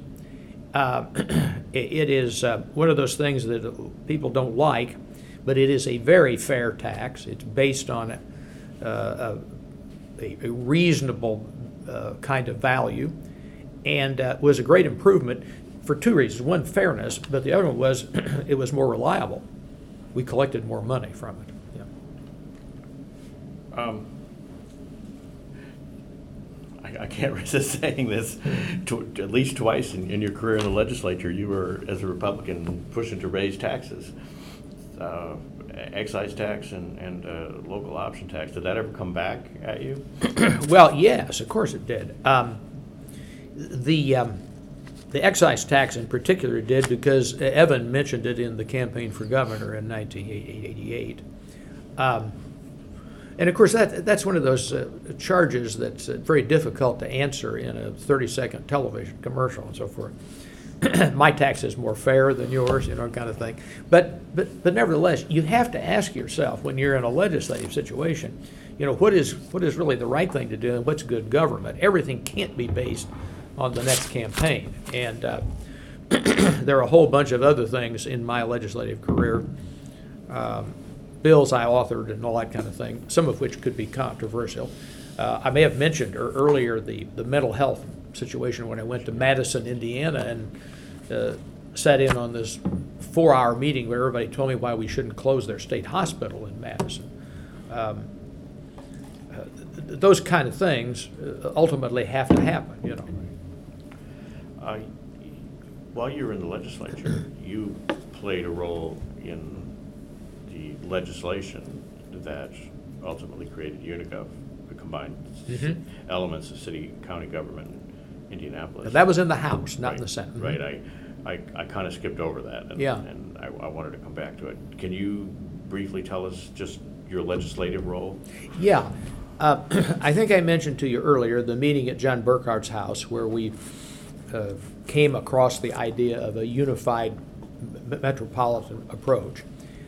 It is one of those things that people don't like, but it is a very fair tax. It's based on a reasonable kind of value, and was a great improvement for two reasons. One, fairness, but the other one was it was more reliable. We collected more money from it. I can't resist saying this. At least twice in your career in the legislature, you were, as a Republican, pushing to raise taxes, excise tax and local option tax. Did that ever come back at you? Well, yes, of course it did. The excise tax in particular did, because Evan mentioned it in the campaign for governor in 1988. And of course, that's one of those charges that's very difficult to answer in a 30-second television commercial and so forth. My tax is more fair than yours, kind of thing. But nevertheless, you have to ask yourself when you're in a legislative situation, what is really the right thing to do and what's good government. Everything can't be based on the next campaign. And there are a whole bunch of other things in my legislative career. Bills I authored and all that kind of thing, some of which could be controversial. I may have mentioned earlier the mental health situation when I went to Madison, Indiana, and sat in on this 4-hour meeting where everybody told me why we shouldn't close their state hospital in Madison. Those kind of things ultimately have to happen, While you were in the legislature, you played a role in the legislation that ultimately created Unicov, the combined elements of city county government in Indianapolis. That was in the House, not in the Senate. Right. I kind of skipped over that, and I wanted to come back to it. Can you briefly tell us just your legislative role? Yeah. I think I mentioned to you earlier the meeting at John Burkhart's house where we came across the idea of a unified metropolitan approach.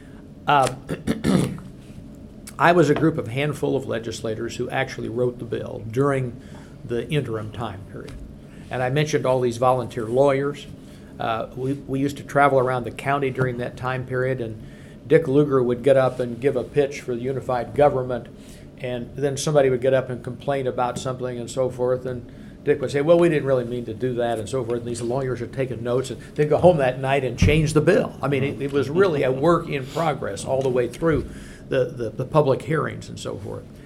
I was a group of handful of legislators who actually wrote the bill during the interim time period. And I mentioned all these volunteer lawyers. We used to travel around the county during that time period, and Dick Lugar would get up and give a pitch for the unified government, and then somebody would get up and complain about something and so forth, and Dick would say, well, we didn't really mean to do that and so forth, and these lawyers are taking notes, and they'd go home that night and change the bill. I mean, it was really a work in progress all the way through the public hearings and so forth.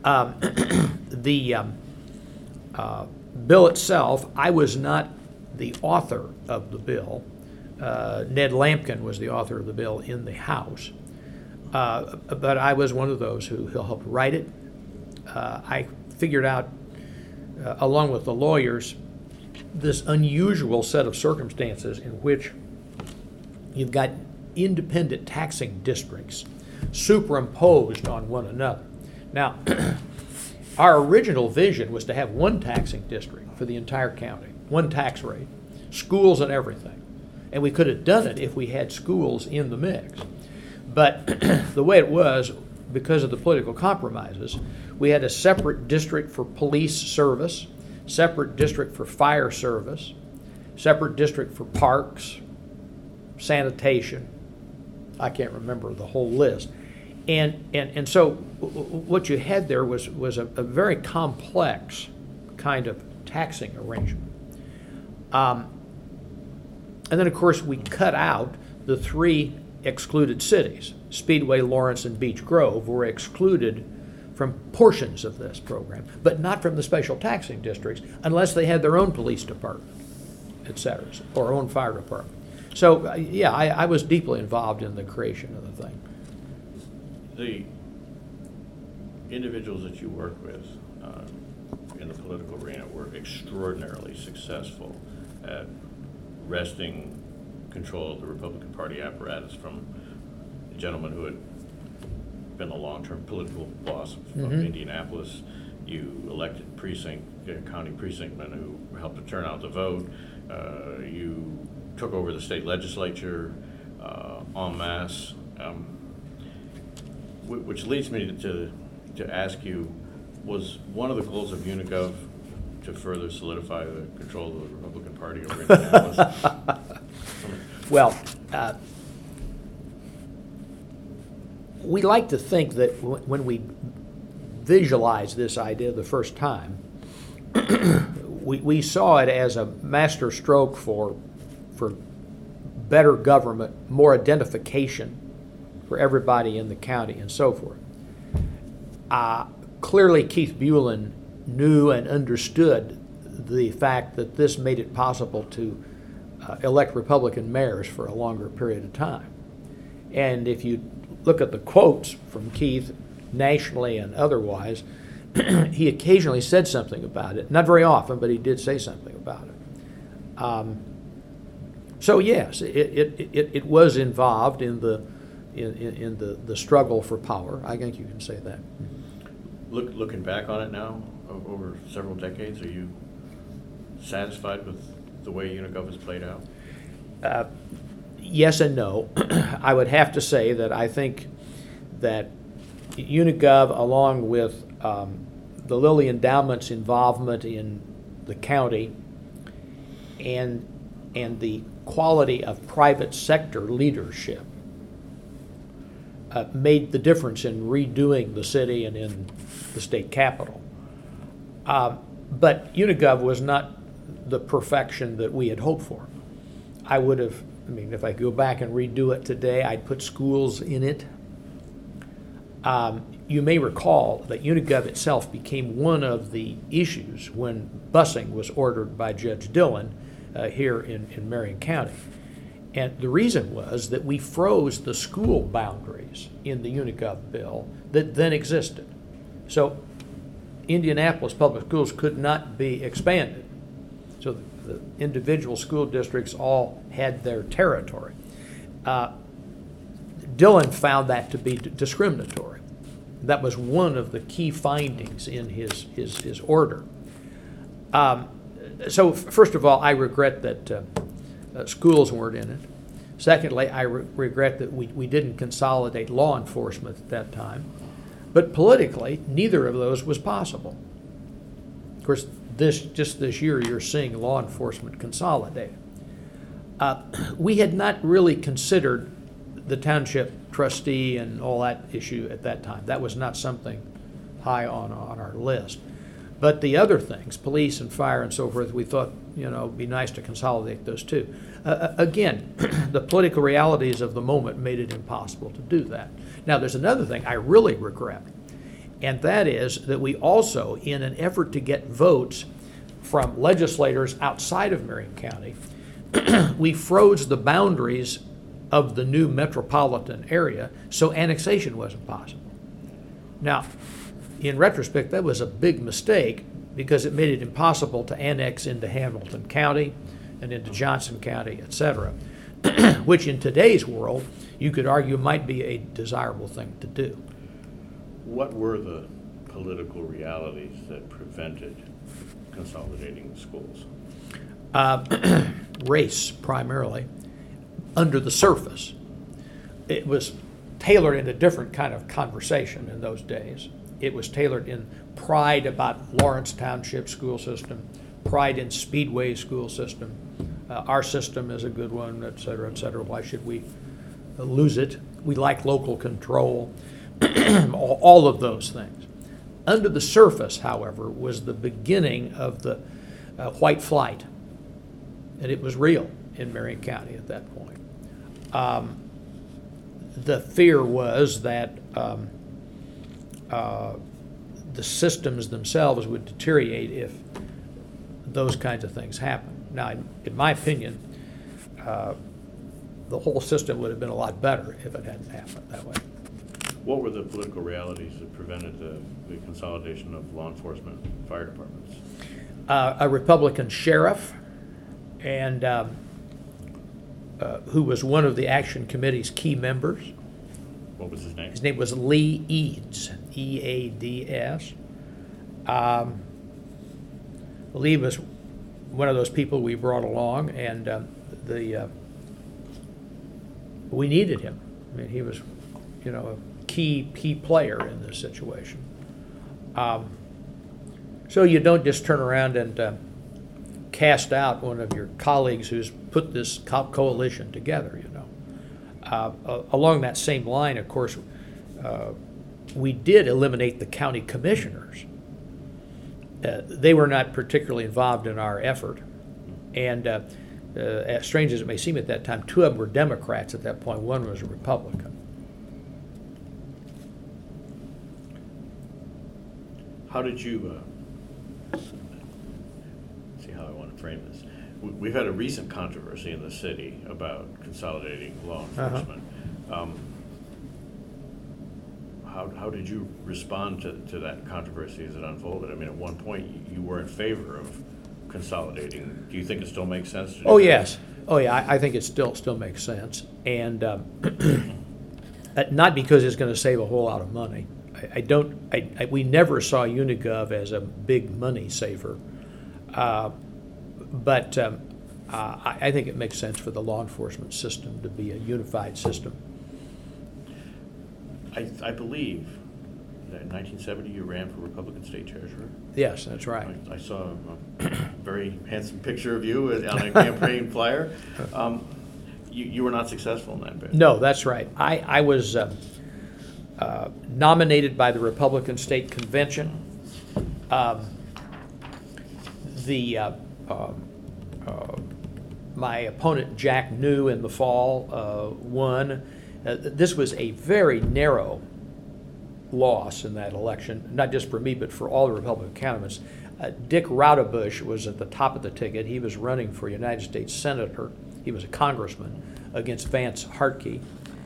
The bill itself, I was not the author of the bill. Ned Lampkin was the author of the bill in the House. But I was one of those who helped write it. I figured out, along with the lawyers, this unusual set of circumstances in which you've got independent taxing districts superimposed on one another. Now, our original vision was to have one taxing district for the entire county, one tax rate, schools and everything. And we could have done it if we had schools in the mix. But the way it was, because of the political compromises, we had a separate district for police service, separate district for fire service, separate district for parks, sanitation. I can't remember the whole list. And so what you had there was a very complex kind of taxing arrangement. And then, of course, we cut out the three excluded cities. Speedway, Lawrence, and Beech Grove were excluded from portions of this program, but not from the special taxing districts unless they had their own police department, et cetera, or own fire department. So, I was deeply involved in the creation of the thing. The individuals that you work with in the political arena were extraordinarily successful at wresting control of the Republican Party apparatus from a gentleman who had been a long-term political boss of Indianapolis. You elected county precinctmen who helped to turn out the vote. You took over the state legislature en masse, which leads me to ask you, was one of the goals of Unigov to further solidify the control of the Republican Party over Indianapolis? Well, we like to think that when we visualized this idea the first time, we saw it as a master stroke for better government, more identification for everybody in the county, and so forth. Clearly, Keith Bulin knew and understood the fact that this made it possible to elect Republican mayors for a longer period of time. And if you look at the quotes from Keith, nationally and otherwise, he occasionally said something about it. Not very often, but he did say something about it. So yes, it was involved in the struggle for power. I think you can say that. Looking back on it now, over several decades, are you satisfied with the way Unigov has played out? Yes and no. I would have to say that I think that Unigov, along with the Lilly Endowment's involvement in the county and the quality of private sector leadership, made the difference in redoing the city and in the state capitol. But Unigov was not the perfection that we had hoped for. If I go back and redo it today, I'd put schools in it. You may recall that Unigov itself became one of the issues when busing was ordered by Judge Dillon here in Marion County. And the reason was that we froze the school boundaries in the Unigov bill that then existed. So Indianapolis Public Schools could not be expanded. So the individual school districts all had their territory. Dillon found that to be discriminatory. That was one of the key findings in his order. So first of all, I regret that schools weren't in it. Secondly, I regret that we didn't consolidate law enforcement at that time. But politically, neither of those was possible. Of course, just this year, you're seeing law enforcement consolidated. We had not really considered the township trustee and all that issue at that time. That was not something high on our list. But the other things, police and fire and so forth, we thought, it'd be nice to consolidate those too. Again, the political realities of the moment made it impossible to do that. Now, there's another thing I really regret, And that is that we also, in an effort to get votes from legislators outside of Marion County, we froze the boundaries of the new metropolitan area so annexation wasn't possible. Now, in retrospect, that was a big mistake because it made it impossible to annex into Hamilton County and into Johnson County, et cetera, which in today's world, you could argue might be a desirable thing to do. What were the political realities that prevented consolidating the schools? Race, primarily, under the surface. It was tailored in a different kind of conversation in those days. It was tailored in pride about Lawrence Township school system, pride in Speedway school system. Our system is a good one, et cetera, et cetera. Why should we lose it? We like local control, all of those things. Under the surface, however, was the beginning of the white flight, and it was real in Marion County at that point. The fear was that the systems themselves would deteriorate if those kinds of things happened. Now, in my opinion, the whole system would have been a lot better if it hadn't happened that way. What were the political realities that prevented the consolidation of law enforcement and fire departments? A Republican sheriff, and who was one of the Action Committee's key members. What was his name? His name was Lee Eads, E-A-D-S. Lee was one of those people we brought along, and we needed him. I mean, he was, a key player in this situation. So you don't just turn around and cast out one of your colleagues who's put this coalition together, Along that same line, of course, we did eliminate the county commissioners. They were not particularly involved in our effort. And as strange as it may seem at that time, two of them were Democrats at that point. One was a Republican. How did you, see how I want to frame this. We've had a recent controversy in the city about consolidating law enforcement. How did you respond to that controversy as it unfolded? I mean, at one point, you were in favor of consolidating. Do you think it still makes sense to do that? Yes. Oh, yeah, I think it still makes sense. And not because it's going to save a whole lot of money. We never saw Unigov as a big money saver. But I think it makes sense for the law enforcement system to be a unified system. I believe that in 1970 you ran for Republican State Treasurer. Yes, that's right. I saw a very handsome picture of you on a campaign flyer. You were not successful in that bid. No, that's right. I was nominated by the Republican State Convention. My opponent, Jack New, in the fall, won. This was a very narrow loss in that election, not just for me, but for all the Republican candidates. Dick Raudebush was at the top of the ticket. He was running for United States Senator. He was a congressman against Vance Hartke.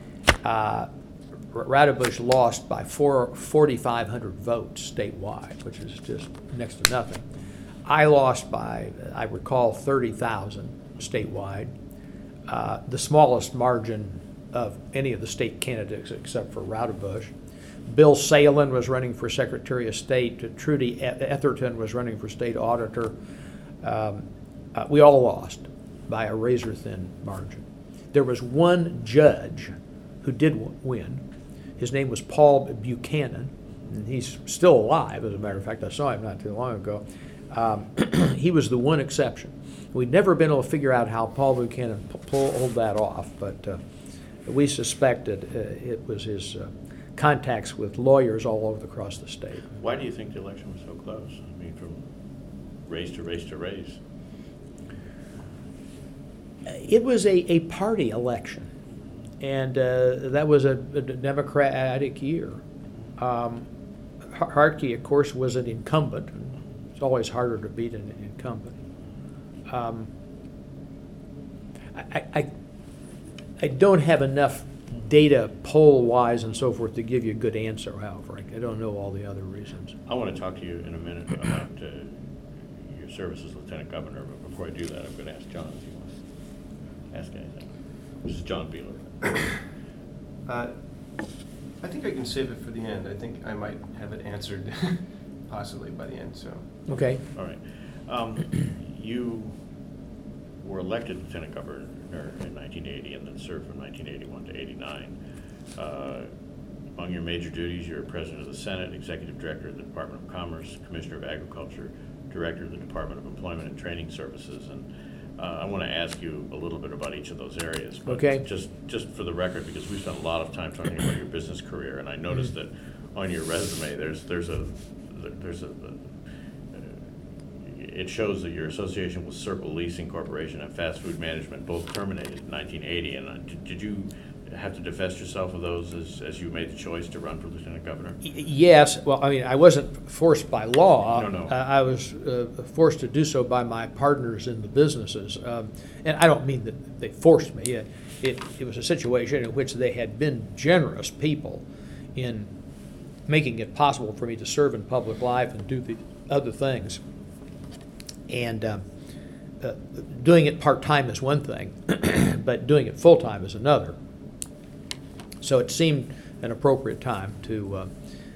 Raudebush lost by 4,500 votes statewide, which is just next to nothing. I lost by, I recall, 30,000 statewide, the smallest margin of any of the state candidates except for Raudebush. Bill Salen was running for Secretary of State. Trudy Etherton was running for State Auditor. We all lost by a razor-thin margin. There was one judge who did win. His name was Paul Buchanan, and he's still alive, as a matter of fact. I saw him not too long ago. He was the one exception. We'd never been able to figure out how Paul Buchanan pulled that off, but we suspected it was his contacts with lawyers all over across the state. Why do you think the election was so close? I mean, from race to race to race. It was a party election, and that was a Democratic year. Hartke, of course, was an incumbent. It's always harder to beat an incumbent. I don't have enough data poll-wise and so forth to give you a good answer, however. I don't know all the other reasons. I want to talk to you in a minute about your service as Lieutenant Governor, but before I do that, I'm going to ask John if he wants to ask anything. This is John Beeler. I think I can save it for the end. I think I might have it answered possibly by the end, so. Okay. All right. You were elected Lieutenant Governor in 1980 and then served from 1981 to 89. Among your major duties, you're President of the Senate, Executive Director of the Department of Commerce, Commissioner of Agriculture, Director of the Department of Employment and Training Services. And I want to ask you a little bit about each of those areas. But okay. Just for the record, because we spent a lot of time talking about your business career, and I noticed that on your resume it shows that your association with Circle Leasing Corporation and Fast Food Management both terminated in 1980. And did you have to divest yourself of those as you made the choice to run for Lieutenant Governor? Yes. Well, I mean, I wasn't forced by law. No. I was forced to do so by my partners in the businesses. And I don't mean that they forced me. It was a situation in which they had been generous people in making it possible for me to serve in public life and do the other things. And doing it part-time is one thing, but doing it full-time is another. So it seemed an appropriate time to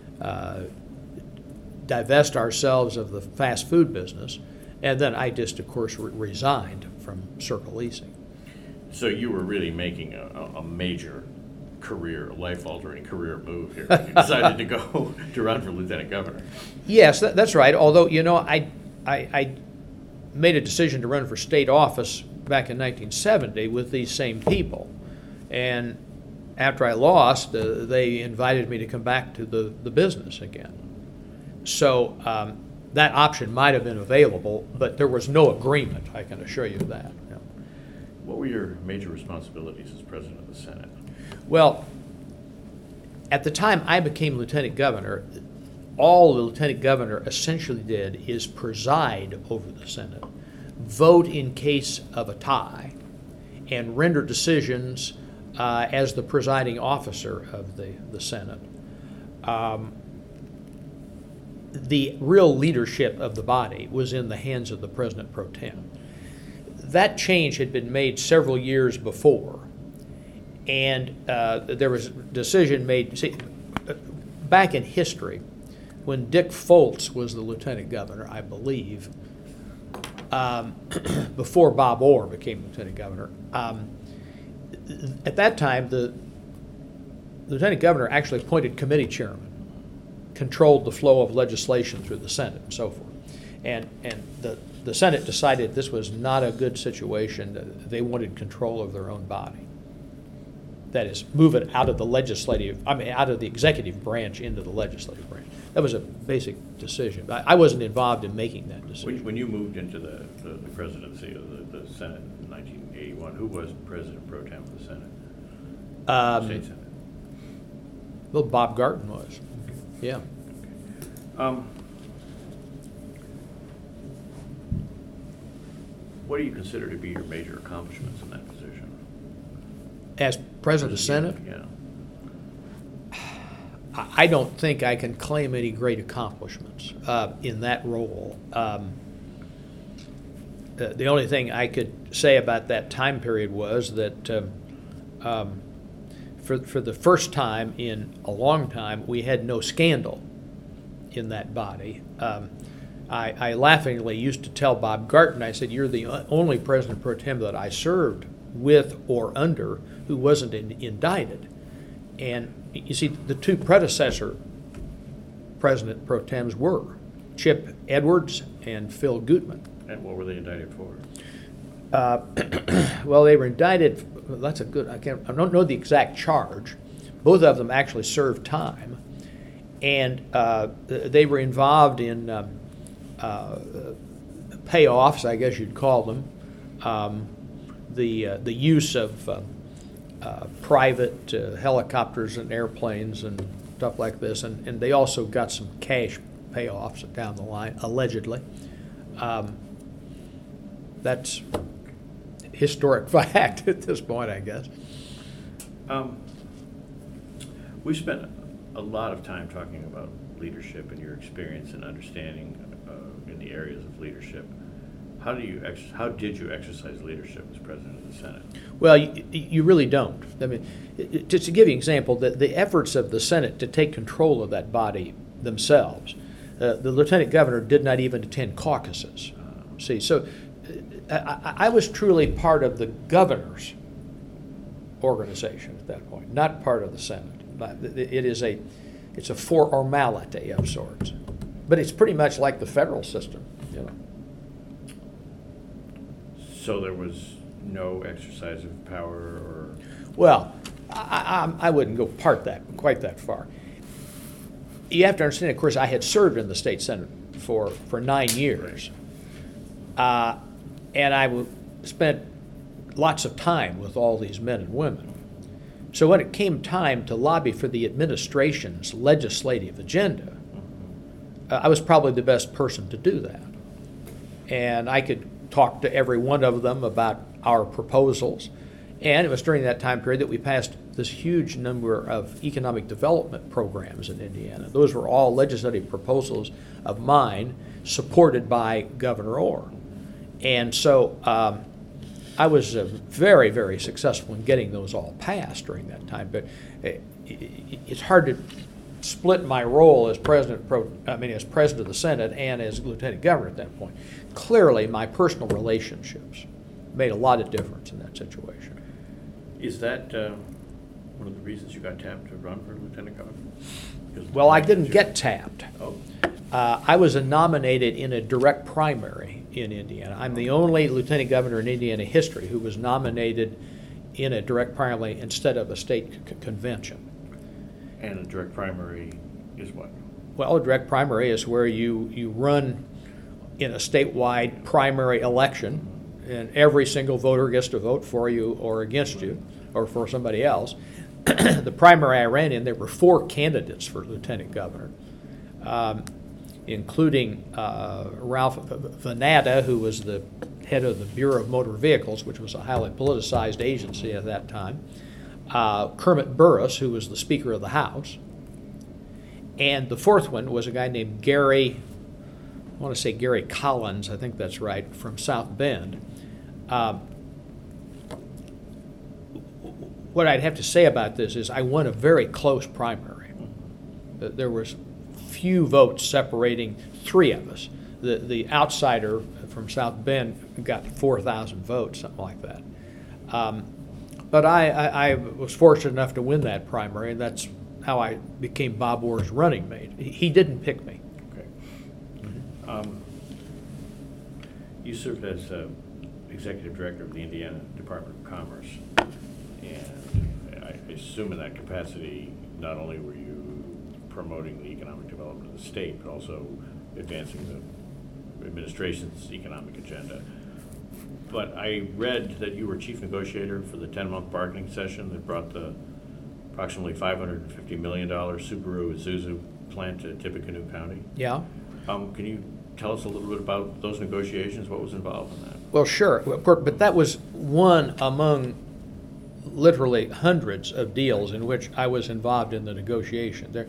divest ourselves of the fast food business. And then I just, of course, resigned from Circle Leasing. So you were really making a major career, life-altering career move here when you decided to go to run for Lieutenant Governor. Yes, that's right. Although, you know, I made a decision to run for state office back in 1970 with these same people. And after I lost, they invited me to come back to the business again. So that option might have been available, but there was no agreement, I can assure you that. Yeah. What were your major responsibilities as President of the Senate? Well, at the time I became Lieutenant Governor, all the Lieutenant Governor essentially did is preside over the Senate, vote in case of a tie, and render decisions as the presiding officer of the Senate. The real leadership of the body was in the hands of the President Pro Tem. That change had been made several years before, and there was a decision made. See, back in history, when Dick Foltz was the Lieutenant Governor, I believe, before Bob Orr became Lieutenant Governor, at that time the Lieutenant Governor actually appointed committee chairman, controlled the flow of legislation through the Senate and so forth. And the Senate decided this was not a good situation. They wanted control of their own body. That is, move it out of out of the executive branch into the legislative branch. That was a basic decision. I wasn't involved in making that decision. When you moved into the presidency of the Senate in 1981, who was President Pro Tem of the Senate? State Senate. Well, Bob Garton was. Yeah. Okay. What do you consider to be your major accomplishments in that position? As President of the Senate? Yeah. I don't think I can claim any great accomplishments in that role. The only thing I could say about that time period was that for the first time in a long time, we had no scandal in that body. I laughingly used to tell Bob Garton, I said, "You're the only President Pro Tem that I served with or under who wasn't indicted." And you see, the two predecessor President Pro Tems were Chip Edwards and Phil Gutman. And what were they indicted for? Well, they were indicted. That's a good. I don't know the exact charge. Both of them actually served time, and they were involved in payoffs, I guess you'd call them. The use of private helicopters and airplanes and stuff like this, and they also got some cash payoffs down the line, allegedly. That's historic fact at this point, I guess. We spent a lot of time talking about leadership and your experience and understanding in the areas of leadership. How did you exercise leadership as president of the Senate? Well, you really don't. I mean, just to give you an example, the efforts of the Senate to take control of that body themselves, the lieutenant governor did not even attend caucuses. See, so I was truly part of the governor's organization at that point, not part of the Senate. But it's a formality of sorts, but it's pretty much like the federal system, you know. So there was no exercise of power, or? Well, I wouldn't go quite that far. You have to understand, of course, I had served in the state Senate for 9 years, and I spent lots of time with all these men and women. So when it came time to lobby for the administration's legislative agenda, I was probably the best person to do that. And I could talk to every one of them about our proposals. And it was during that time period that we passed this huge number of economic development programs in Indiana. Those were all legislative proposals of mine, supported by Governor Orr. And so I was very, very successful in getting those all passed during that time. But it's hard to split my role as president of the Senate and as lieutenant governor at that point. Clearly, my personal relationships made a lot of difference in that situation. Is that one of the reasons you got tapped to run for lieutenant governor? Well, I didn't get tapped. Oh. I was nominated in a direct primary in Indiana. I'm the only lieutenant governor in Indiana history who was nominated in a direct primary instead of a state convention. And a direct primary is what? Well, a direct primary is where you run in a statewide primary election, and every single voter gets to vote for you or against you or for somebody else. The primary I ran in, there were 4 candidates for lieutenant governor, including Ralph Venata, who was the head of the Bureau of Motor Vehicles, which was a highly politicized agency at that time, Kermit Burris, who was the Speaker of the House, and the 4th one was a guy named Gary Collins, I think that's right, from South Bend. What I'd have to say about this is I won a very close primary. There was few votes separating 3 of us. The outsider from South Bend got 4,000 votes, something like that. But I was fortunate enough to win that primary, and that's how I became Bob Orr's running mate. He didn't pick me. Okay. Mm-hmm. You served as executive director of the Indiana Department of Commerce, and I assume in that capacity, not only were you promoting the economic development of the state, but also advancing the administration's economic agenda. But I read that you were chief negotiator for the 10-month bargaining session that brought the approximately $550 million Subaru Isuzu plant to Tippecanoe County. Yeah. Can you tell us a little bit about those negotiations? What was involved in that? Well, sure. But that was one among literally hundreds of deals in which I was involved in the negotiation.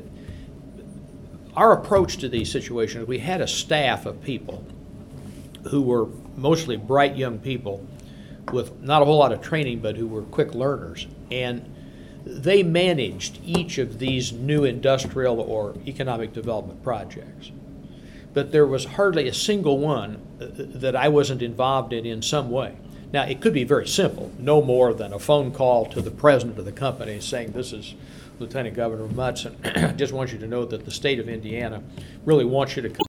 Our approach to these situations, we had a staff of people who were mostly bright young people with not a whole lot of training, but who were quick learners. And they managed each of these new industrial or economic development projects. But there was hardly a single one that I wasn't involved in some way. Now, it could be very simple, no more than a phone call to the president of the company saying, "This is Lieutenant Governor Mutz, and I just want you to know that the state of Indiana really wants you to